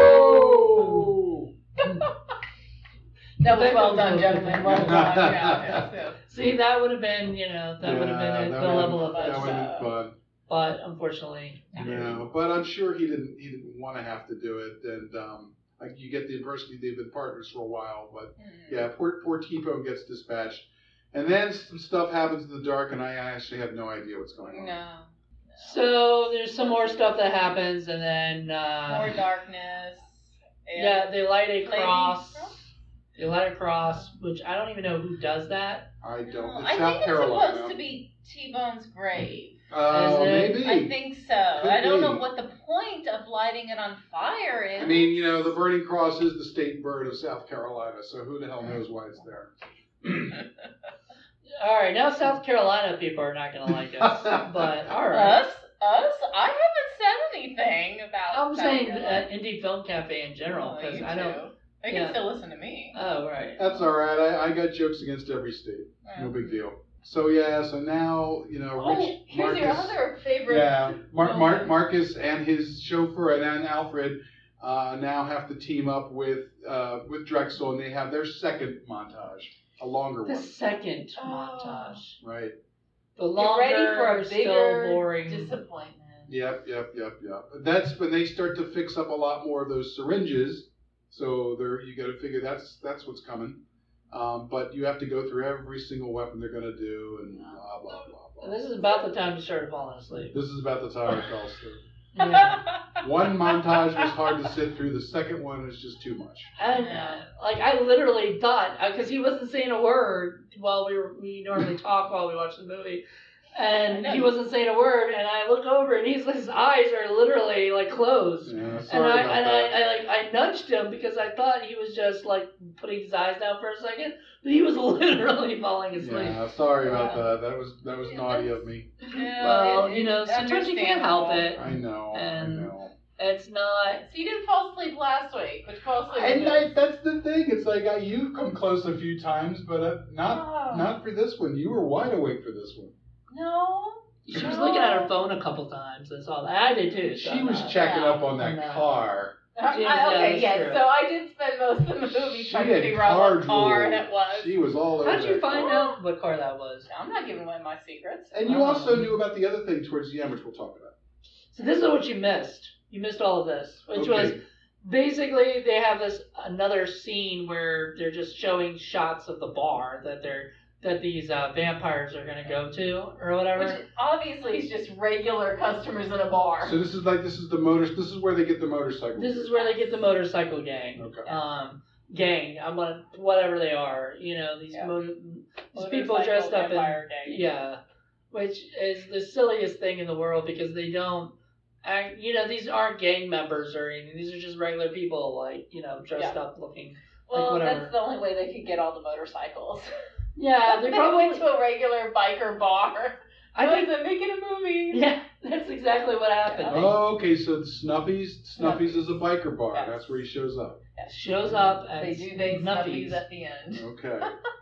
That was well done, gentlemen. Well done. Yeah. See, that would have been, you know, that would have been at the level of that that would have stuff. been fun. But unfortunately, No, but I'm sure he didn't want to have to do it, and like you get the impression they've been partners for a while. But yeah, poor T-Bone gets dispatched, and then some stuff happens in the dark, and I actually have no idea what's going on. No. so there's some more stuff that happens, and then More darkness. and yeah, they light a flaming cross. cross? They light a cross, which I don't even know who does that. I don't. No, It's I South think it's Carolina. supposed to be T-Bone's grave. Oh, Is it? maybe. I think so. Could I don't know be. what the point of lighting it on fire is. I mean, you know, the burning cross is the state bird of South Carolina, so who the hell knows why it's there? All right, now South Carolina people are not gonna like us, but all right. Us? I haven't said anything about. I'm South saying Carolina. Indie Film Cafe in general, Oh, because you I don't. too. They yeah. can still listen to me. Oh, right. That's all right. I got jokes against every state. No big deal. So yeah, so now you know, Oh, Rich here's your Marcus. other favorite. Yeah, moment. Marcus and his chauffeur and then Alfred now have to team up with Drexel, and they have their second montage, a longer The one, second Oh. montage. right? The Get longer, ready for a still bigger boring. disappointment. Yep. That's when they start to fix up a lot more of those syringes. So you got to figure that's what's coming. But you have to go through every single weapon they're going to do, and blah blah blah blah. And this is about the time you started falling asleep. This is about the time I fell asleep. Yeah. One montage was hard to sit through. The second one is just too much. And like I literally thought, because he wasn't saying a word while we normally talk while we watch the movie, and he wasn't saying a word, and I look over and his eyes are literally like closed. Yeah, And sorry about that. I nudged him because I thought he was just like putting his eyes down for a second, but he was literally falling asleep. Yeah, sorry about Yeah. that. That was naughty of me. Well, you know, sometimes you can't help it. I know. And- I know. It's not. So you didn't fall asleep last week, but you fell asleep. And this. that's the thing. It's like you've come close a few times, but not Oh. for this one. You were wide awake for this one. No. She was looking at her phone a couple times. That's all. I did too. So She was no. checking Yeah. up on that No. car. Okay, that's yes. true. So I did spend most of the movie She trying to had figure out car what car drool. it was. She was all over How'd you that find car. out what car that was? I'm not giving away my secrets. And you Oh. also knew about the other thing towards the end, which we'll talk about. So this is what you missed. You missed all of this, which was Okay. basically they have this another scene where they're just showing shots of the bar that these vampires are gonna go to or whatever. Which obviously is just regular customers in a bar. So this is where they get the motorcycle. This is where they get the motorcycle gang. Okay. Whatever they are, you know, these Yeah. these people dressed up in vampire gang. yeah, which is the silliest thing in the world because they don't act, you know, these aren't gang members or anything. These are just regular people, like, you know, dressed up looking. Well, whatever. that's the only way they could get all the motorcycles. Yeah, they They probably. went to a regular biker bar. I think. they're making a movie. Yeah, that's exactly what happened. Oh, okay. So Snuffy's is a biker bar. Yes. That's where he shows up. Shows up at They do make Snuffy's. snuffies at the end. Okay.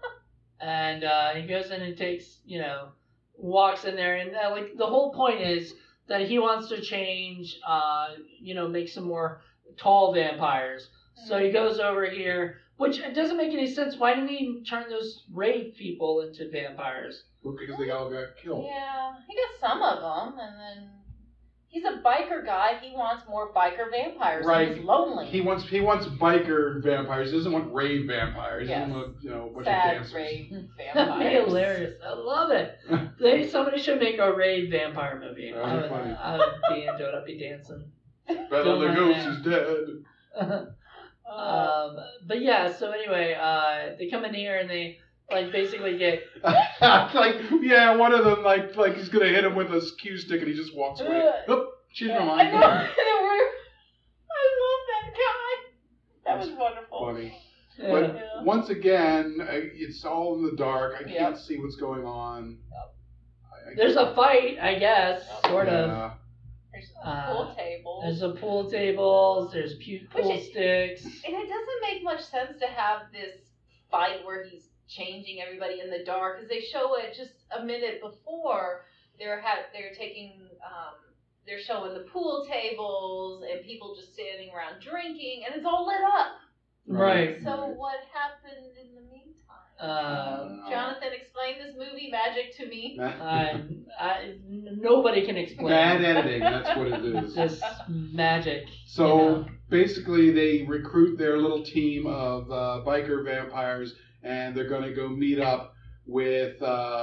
And he goes in and takes, you know, walks in there, and like the whole point is that he wants to change, you know, make some more tall vampires. So he goes over here, which doesn't make any sense. Why didn't he turn those rave people into vampires? Well, because they all got killed. Yeah, he got some of them, and then He's a biker guy. He wants more biker vampires. Right. He's lonely. He wants biker vampires. He doesn't want rave vampires. Yes. He doesn't want, a bunch Sad of dancers. rave That'd vampires. be hilarious. I love it. Somebody should make a rave vampire movie. That'd be funny. I would be into it. I'd be dancing. Bella Don't Lugosi mind is dead. But yeah, so anyway, they come in here and they like basically get One of them like he's gonna hit him with a cue stick and he just walks away. Oh, she's from I know. I love that guy. That was wonderful. Funny. yeah. But Yeah. once again, it's all in the dark. I can't Yep. see what's going on. There's a fight, I guess, sort of. Yeah. There's pool tables. There's a pool tables. There's pool sticks. And it doesn't make much sense to have this fight where he's changing everybody in the dark, because they show it just a minute before. They're showing the pool tables and people just standing around drinking, and it's all lit up. Right. So what happened in the meantime? Jonathan, explain this movie magic to me. Nobody can explain. Bad editing, that's what it is. Just magic. So basically, they recruit their little team of biker vampires, and they're going to go meet up with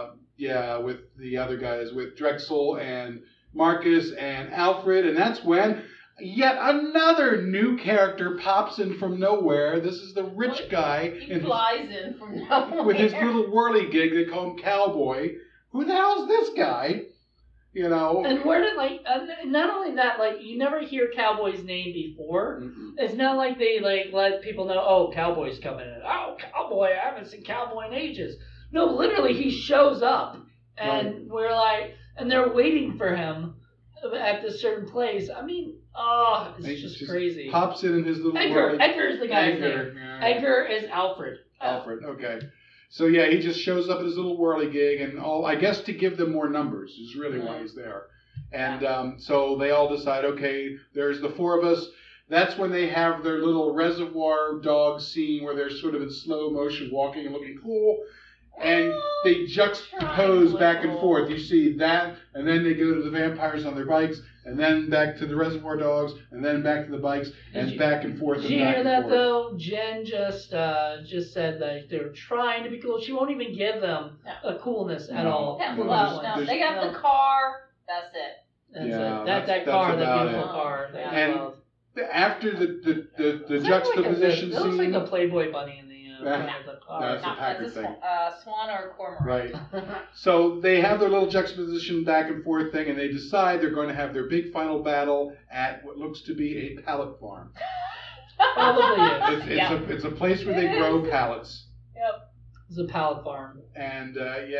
the other guys, with Drexel and Marcus and Alfred, and that's when yet another new character pops in from nowhere. This is the rich guy. He flies in from nowhere. With his little whirligig, they call him Cowboy. Who the hell's this guy? You know. And where did not only that, you never hear Cowboy's name before. Mm-mm. It's not like they let people know, oh, Cowboy's coming in. Oh, Cowboy, I haven't seen Cowboy in ages. No, literally he shows up, and we're like, and they're waiting for him at this certain place. I mean, it's just crazy. Pops in his little Edgar. Edgar's the guy's name. Yeah. Edgar is Alfred. Alfred, okay. So yeah, he just shows up at his little whirligig, and I guess to give them more numbers is really why he's there. And so they all decide, okay, there's the four of us. That's when they have their little Reservoir Dogs scene where they're sort of in slow motion walking and looking cool. And they juxtapose back and forth. You see that, and then they go to the vampires on their bikes, and then back to the Reservoir Dogs, and then back to the bikes, and back and forth. Did you hear that though? Jen just said that they're trying to be cool. She won't even give them a coolness at all. No, they got the car. That's it. That's Yeah, it. that's That car, that about beautiful it. car. And after the It juxtaposition looks like scene, the Playboy bunny in the front of the car. That's a Packer That's a thing. swan or a cormorant. Right. So they have their little juxtaposition back and forth thing, and they decide they're going to have their big final battle at what looks to be a pallet farm. Probably is. It's a place where they grow pallets. Yep. It's a pallet farm. And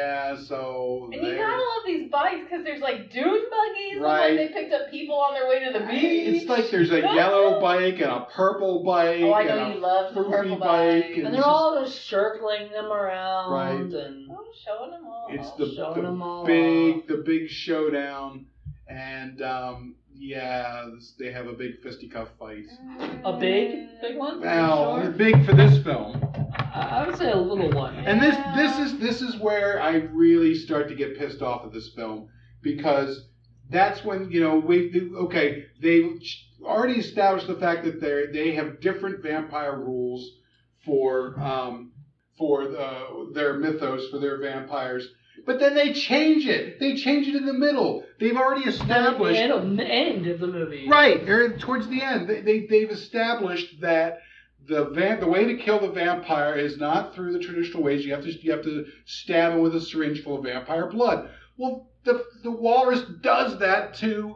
so And you got all of these bikes because there's dune buggies. Right. And they picked up people on their way to the beach. It's like there's a yellow bike and a purple bike. Oh, I and know a you love the poofy purple bike. bike. And And it's they're all just circling them around. Right. And Showing them all. It's showing them all the big showdown, and they have a big fisticuff fight. a big one? Well, Sure. big for this film. I would say a little one. And this is where I really start to get pissed off at this film, because that's when they've already established the fact that they have different vampire rules for their mythos for their vampires, but then they change it. They change it in the middle. They've already established At the end of the movie. right or towards the end. They've established that the way to kill the vampire is not through the traditional ways. You have to stab him with a syringe full of vampire blood. Well, the walrus does that to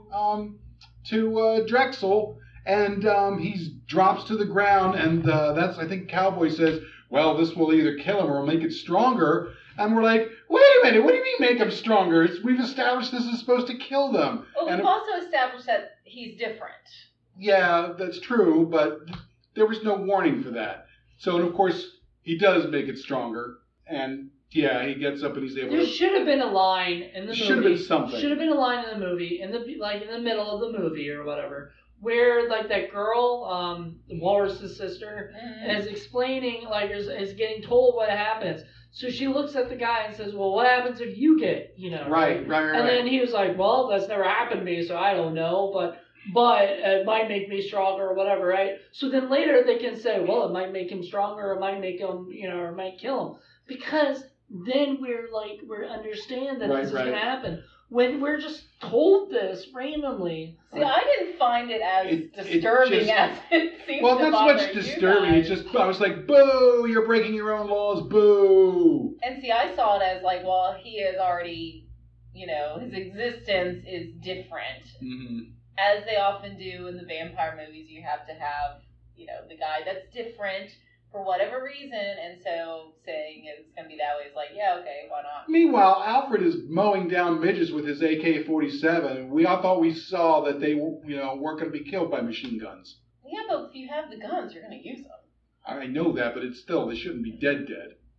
Drexel, and he drops to the ground, and that's, I think, Cowboy says, well, this will either kill him or make it stronger. And we're like, wait a minute, what do you mean make him stronger? We've established this is supposed to kill them. Well, we've also established that he's different. Yeah, that's true, but there was no warning for that. So, and of course, he does make it stronger, and yeah, he gets up and he's able There to... should have been a line in the movie. Should have been something. Should have been a line in the movie, in the middle of the movie or whatever, where that girl, the Walrus's sister, is explaining, is getting told what happens. So she looks at the guy and says, well, what happens if you get, Right. And then he was like, well, that's never happened to me, so I don't know, but it might make me stronger or whatever, right? So then later they can say, well, it might make him stronger, or it might make him, or it might kill him. Because then we understand that this is going to happen. When we're just told this randomly. See, I didn't find it as disturbing as it seems well, to that's bother what's you disturbing. guys. It's just, I was like, boo, you're breaking your own laws, boo. And see, I saw it as like, well, he is already, his existence is different. Mm-hmm. As they often do in the vampire movies, you have to have, the guy that's different for whatever reason, and so saying it's going to be that way is like, yeah, okay, why not? Meanwhile, Alfred is mowing down midgets with his AK-47. I thought we saw that they weren't going to be killed by machine guns. Yeah, but if you have the guns, you're going to use them. I know that, but it's still, they shouldn't be dead.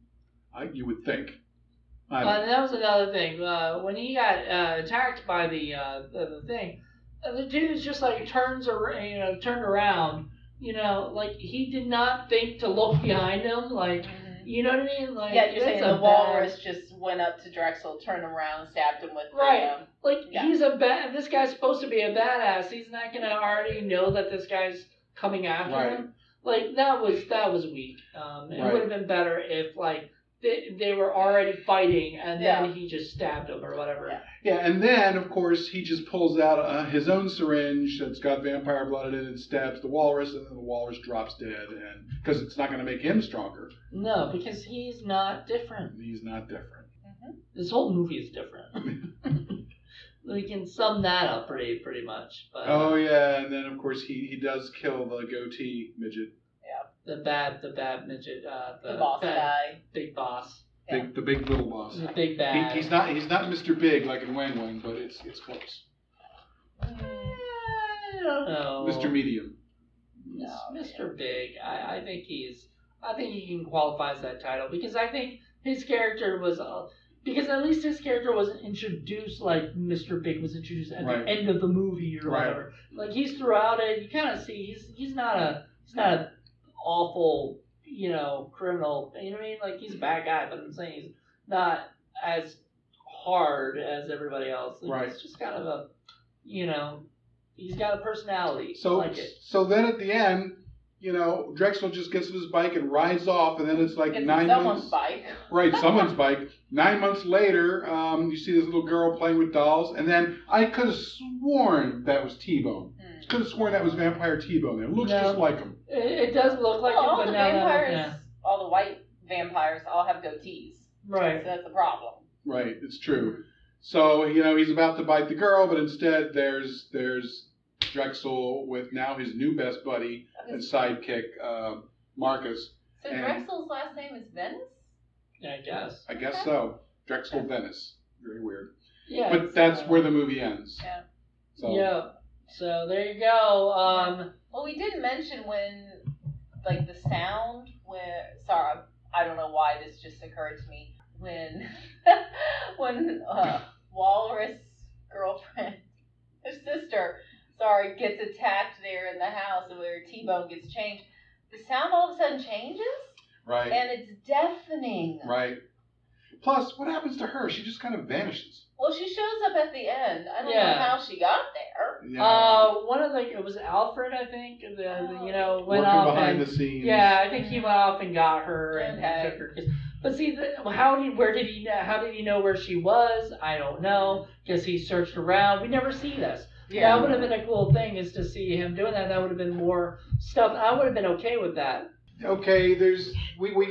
You would think. That was another thing. When he got attacked by the thing, the dude just like turned around. Like he did not think to look behind him. Like, you know what I mean? Like, yeah, you're saying the walrus just went up to Drexel, turned around, and stabbed him with he's this guy's supposed to be a badass. He's not gonna already know that this guy's coming after him. Like that was weak. It would have been better if like they were already fighting and then he just stabbed him or whatever. Yeah, and then of course he just pulls out his own syringe that's got vampire blood in it and stabs the walrus, and then the walrus drops dead, and because it's not going to make him stronger. No, because he's not different. He's not different. Mm-hmm. This whole movie is different. We can sum that up pretty much. But, yeah, and then of course he does kill the goatee midget. The bad midget, the boss guy, big boss, the big little boss, the big bad. He's not Mr. Big like in Wang Wang, but it's close. I don't know. Mr. Medium. No, Mr. Big. I think he can qualify as that title because I think his character was because at least his character wasn't introduced like Mr. Big was introduced at the end of the movie or whatever. Like he's throughout it. You kind of see he's not a awful, criminal. You know what I mean? Like he's a bad guy, but I'm saying he's not as hard as everybody else. Like, It's just kind of a, he's got a personality. So then at the end, Drexel just gets on his bike and rides off, and then it's like it's 9 someone's months. Bike. Right, someone's bike. 9 months later, you see this little girl playing with dolls, and then I could have sworn that was T-Bone. Could have sworn that was Vampire T-Bone. It looks just like him. It does look like him, all but the now vampires, all the white vampires, all have goatees. Right. So that's the problem. Right, it's true. So he's about to bite the girl, but instead there's Drexel with now his new best buddy and sidekick, Marcus. So Drexel's last name is Venice? Yeah, I guess so. Drexel Venice. Very weird. Yeah. But that's where the movie ends. Yeah. So. Yeah. So there you go. Well, we did mention when, like, the sound sorry, I don't know why this just occurred to me. When Walrus' girlfriend, her sister, gets attacked there in the house and where T-Bone gets changed, the sound all of a sudden changes. Right. And it's deafening. Right. Plus, what happens to her? She just kind of vanishes. Well, she shows up at the end. I don't know how she got there. Yeah. One of it was Alfred, I think. Went working off behind the scenes. Yeah, I think he went off and got her and took her. But see, how did he know where she was? I don't know. Because he searched around. We never see this. Yeah. That would have been a cool thing, is to see him doing that. That would have been more stuff. I would have been okay with that. Okay, we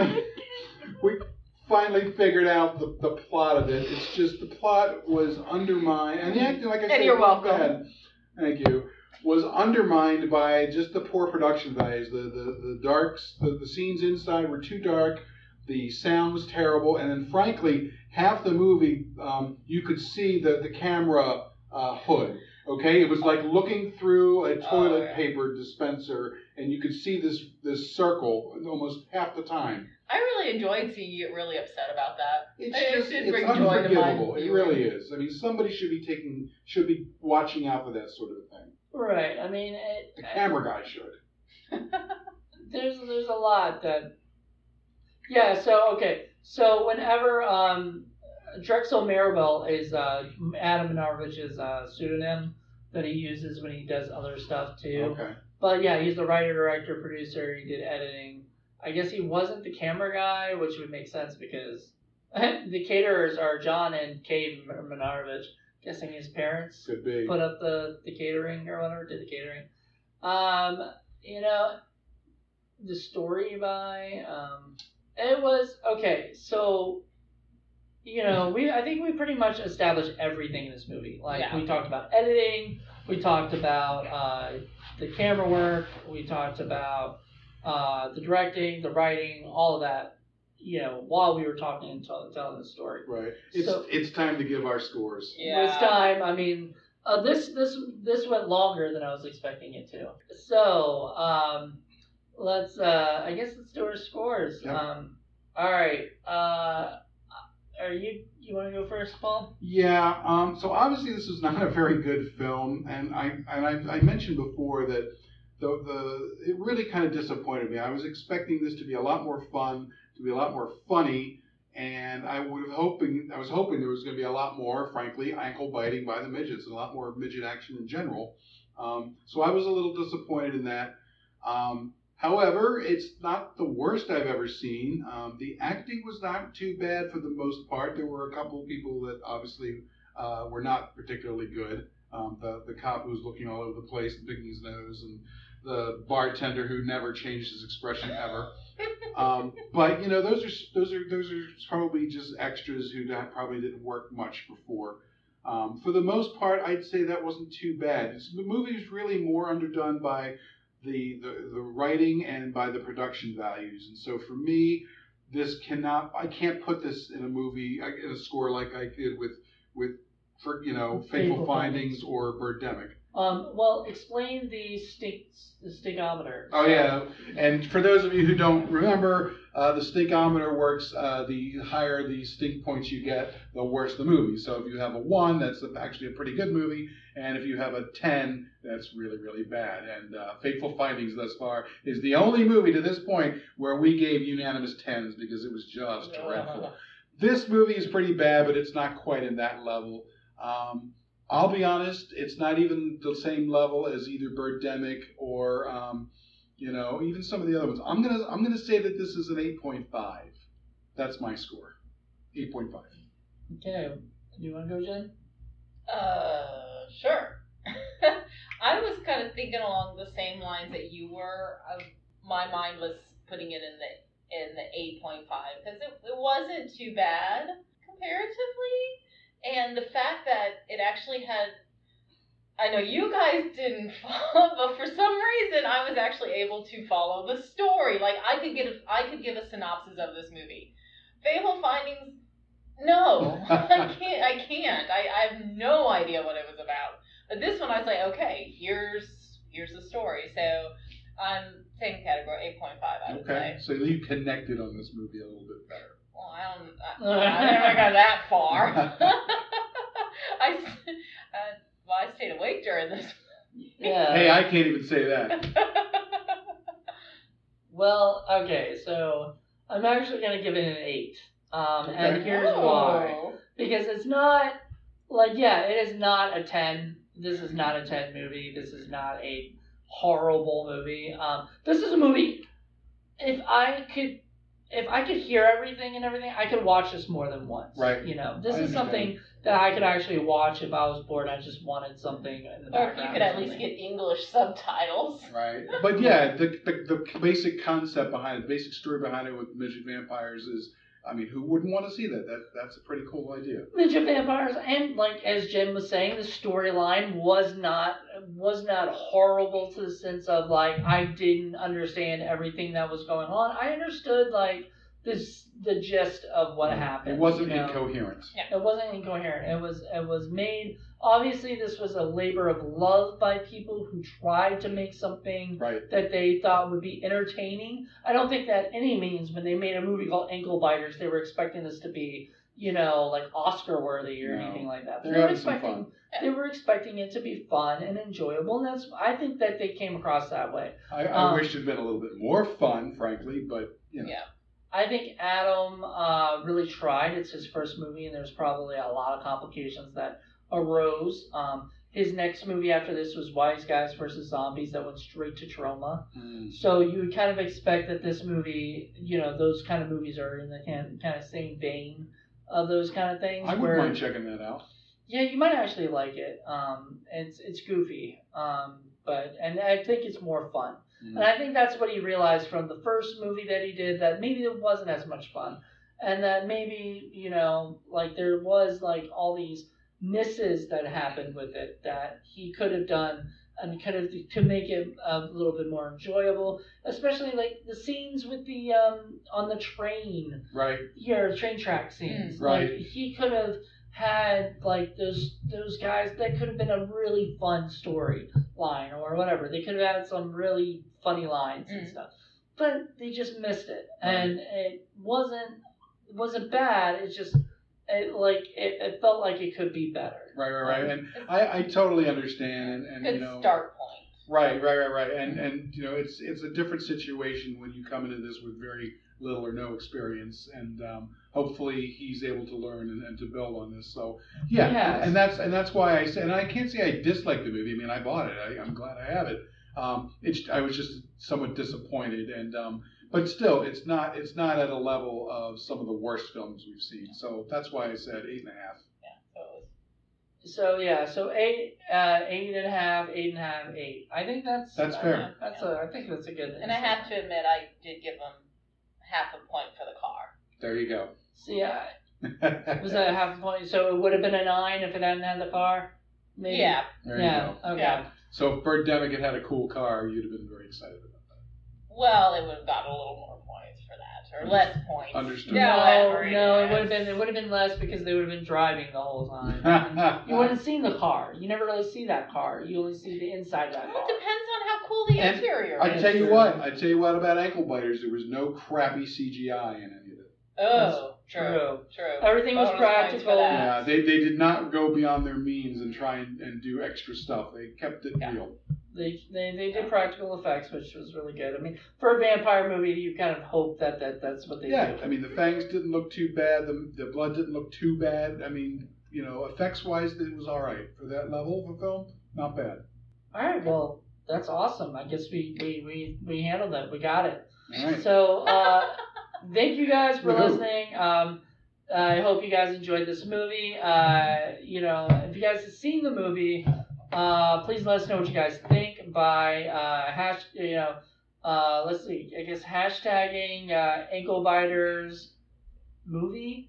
finally figured out the plot of it. It's just the plot was undermined, and the acting, like I said, you're welcome. Bad. Thank you. Was undermined by just the poor production values. The darks, the scenes inside were too dark. The sound was terrible, and then frankly, half the movie you could see the camera hood. Okay, it was like looking through a toilet paper dispenser, and you could see this circle almost half the time. I really enjoyed seeing you get really upset about that. It's unforgivable. It really is. I mean, somebody should be watching out for that sort of thing. Right. I mean, the camera guy should. There's a lot that. Yeah. So okay. So whenever Drexel Maribel is Adam Manarovich's pseudonym that he uses when he does other stuff too. Okay. But yeah, he's the writer, director, producer. He did editing. I guess he wasn't the camera guy, which would make sense because the caterers are John and Kay Manarovich. Guessing his parents Could be. put up the catering or whatever, did the catering. The story by it was okay. So I think we pretty much established everything in this movie. Like Yeah. we talked about editing, we talked about the camera work, we talked about the directing, the writing, all of that. While we were talking and telling the story. Right. So- It's time to give our scores. Yeah. This time, I mean, this went longer than I was expecting it to. So, let's do our scores. Yep. All right. You want to go first, Paul? Yeah. So obviously this is not a very good film, and I mentioned before that it really kind of disappointed me. I was expecting this to be a lot more fun, to be a lot more funny, and I was hoping there was going to be a lot more, frankly, ankle biting by the midgets and a lot more midget action in general. So I was a little disappointed in that. However, it's not the worst I've ever seen. The acting was not too bad for the most part. There were a couple of people that obviously were not particularly good. The cop who was looking all over the place and picking his nose, and the bartender who never changed his expression ever. But those are probably just extras who probably didn't work much before. For the most part, I'd say that wasn't too bad. The movie is really more underdone by the writing and by the production values. And so for me, I can't put this in a movie in a score like I did with Fateful Findings or Birdemic. Well, explain the stinkometer. Oh yeah, and for those of you who don't remember, the stinkometer works. The higher the stink points you get, the worse the movie. So if you have a 1, that's actually a pretty good movie, and if you have a 10, that's really, really bad. And Fateful Findings thus far is the only movie to this point where we gave unanimous 10s because it was just dreadful. This movie is pretty bad, but it's not quite in that level. I'll be honest, it's not even the same level as either Birdemic or even some of the other ones. I'm gonna say that this is an 8.5. That's my score. 8.5. Okay. You want to go, Jen? Sure. I was kind of thinking along the same lines that you were. My mind was putting it in the 8.5 because it wasn't too bad comparatively. And the fact that it actually had, I know you guys didn't follow, but for some reason I was actually able to follow the story. Like I could give a synopsis of this movie. Fateful Findings, no, I can't. I have no idea what it was about. But this one I was like, okay, here's the story. So same category, 8.5. I would say. So you connected on this movie a little bit better. Well, I never got that far. I stayed awake during this. Yeah. Hey, I can't even say that. Well, okay, so I'm actually going to give it an 8. And here's why. Because it's not, it is not a 10. This is not a 10 movie. This is not a horrible movie. This is a movie, if I could hear everything, I could watch this more than once. Right. This is something that I could actually watch if I was bored. I just wanted something in the Or if background. you could at least get English subtitles. Right. But yeah, the basic concept behind it, the basic story behind it with midget vampires is, who wouldn't want to see that? That's a pretty cool idea. Midget vampires, and as Jim was saying, the storyline was not horrible to the sense of I didn't understand everything that was going on. I understood the gist of what happened. It wasn't incoherent. Yeah. It wasn't incoherent. It was made. Obviously, this was a labor of love by people who tried to make something that they thought would be entertaining. I don't think that any means when they made a movie called Ankle Biters, they were expecting this to be, Oscar worthy or anything like that. They're having some fun. They were expecting it to be fun and enjoyable, and I think that they came across that way. I wish it had been a little bit more fun, frankly, but Yeah. I think Adam really tried. It's his first movie, and there's probably a lot of complications that arose. His next movie after this was Wise Guys versus Zombies, that went straight to Troma. So you would kind of expect that this movie, those kind of movies are in the kind of same vein of those kind of things. I wouldn't mind checking that out. Yeah, you might actually like it. It's goofy, and I think it's more fun. And I think that's what he realized from the first movie that he did, that maybe it wasn't as much fun, and that maybe there was all these misses that happened with it that he could have done and to make it a little bit more enjoyable, especially like the scenes with the on the train, right? Train track scenes, right? Like he could have had those guys. That could have been a really fun story line or whatever. They could have had some really funny lines and stuff, but they just missed it. Right. And it wasn't bad. It's just it felt like it could be better. Right. And I totally understand. And good start point. Right. And it's a different situation when you come into this with very little or no experience, and hopefully he's able to learn and to build on this. So yeah, and that's why I say, and I can't say I dislike the movie. I mean, I bought it. I'm glad I have it. I was just somewhat disappointed, and but still, it's not at a level of some of the worst films we've seen. So that's why I said 8.5. So 8.5, 8. I think that's fair. I think that's a good. And I have to admit, I did give him half a point for the car. There you go. See, was that half a point? So it would have been a 9 if it hadn't had the car. Maybe? Yeah. There you go. Okay. Yeah. So if Birdemic had a cool car, you'd have been very excited about that. Well, it would have got a little more points for that, or less points. Understood. No, it would have been less because they would have been driving the whole time. You wouldn't have seen the car. You never really see that car. You only see the inside of that car. Well, it depends on how cool the interior is. I tell you what about Ankle Biters. There was no crappy CGI in any of it. Oh, true. Everything was practical. Yeah, they did not go beyond their means and try and do extra stuff. They kept it real. They did practical effects, which was really good. I mean, for a vampire movie, you kind of hope that's what they do. Yeah, I mean, the fangs didn't look too bad. The blood didn't look too bad. I mean, effects-wise, it was all right. For that level of a film, not bad. All right, well, that's awesome. I guess we handled it. We got it. All right. So, thank you guys for listening. I hope you guys enjoyed this movie. If you guys have seen the movie, please let us know what you guys think by let's see, I guess hashtagging Ankle Biters movie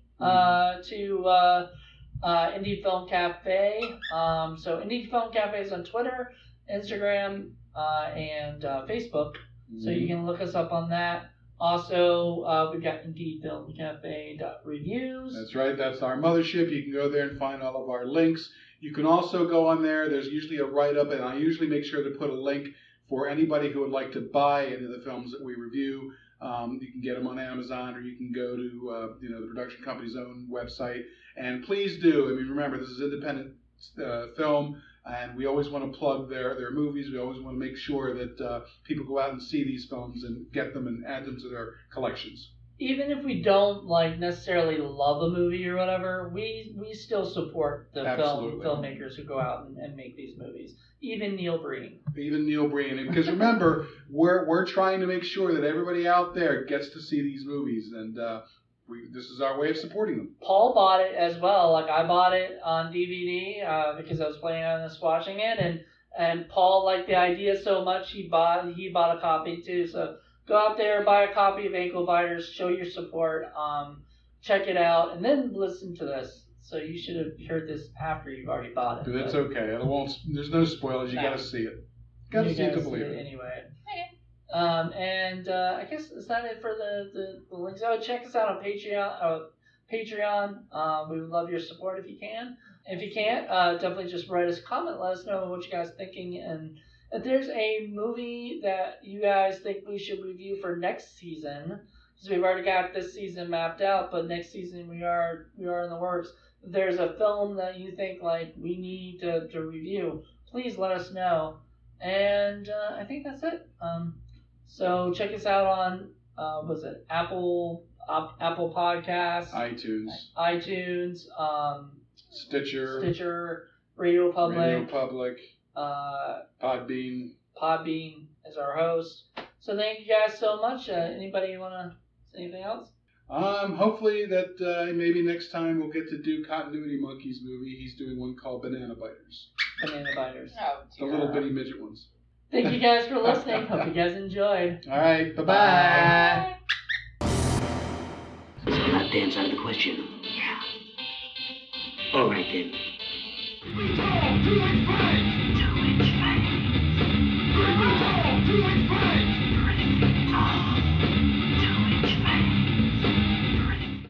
to Indie Film Cafe. So Indie Film Cafe is on Twitter, Instagram, and Facebook. So you can look us up on that. Also, we've got IndieFilmCafe.reviews. That's right. That's our mothership. You can go there and find all of our links. You can also go on there. There's usually a write-up, and I usually make sure to put a link for anybody who would like to buy any of the films that we review. You can get them on Amazon, or you can go to the production company's own website. And please do. I mean, remember, this is independent film, and we always want to plug their movies. We always want to make sure that people go out and see these films and get them and add them to their collections. Even if we don't necessarily love a movie or whatever, we still support the filmmakers who go out and make these movies. Even Neil Breen. Because remember, we're trying to make sure that everybody out there gets to see these movies, and this is our way of supporting them. Paul bought it as well. Like, I bought it on DVD because I was planning on us watching it, and Paul liked the idea so much he bought a copy too. So go out there, buy a copy of Ankle Biters, show your support, check it out, and then listen to this. So you should have heard this after you've already bought it. That's okay. There's no spoilers. You got to see it. Got to see it to believe it. Anyway. And I guess is that it for the links? Oh, check us out on Patreon. We would love your support if you can. If you can't, definitely just write us a comment. Let us know what you guys are thinking, and if there's a movie that you guys think we should review for next season, because we've already got this season mapped out, but next season we are in the works. If there's a film that you think we need to review, please let us know. And I think that's it. So check us out on Apple Apple Podcasts, iTunes, iTunes, Stitcher, Radio Public, Podbean is our host. So thank you guys so much. Anybody want to say anything else? Hopefully that maybe next time we'll get to do Continuity Monkeys movie. He's doing one called Banana Biters. Banana Biters. Oh, The little bitty midget ones. Thank you guys for listening. Hope you guys enjoyed. All right, bye-bye. Bye. So lap dance out of the question. Yeah. All right then. We talk to explain.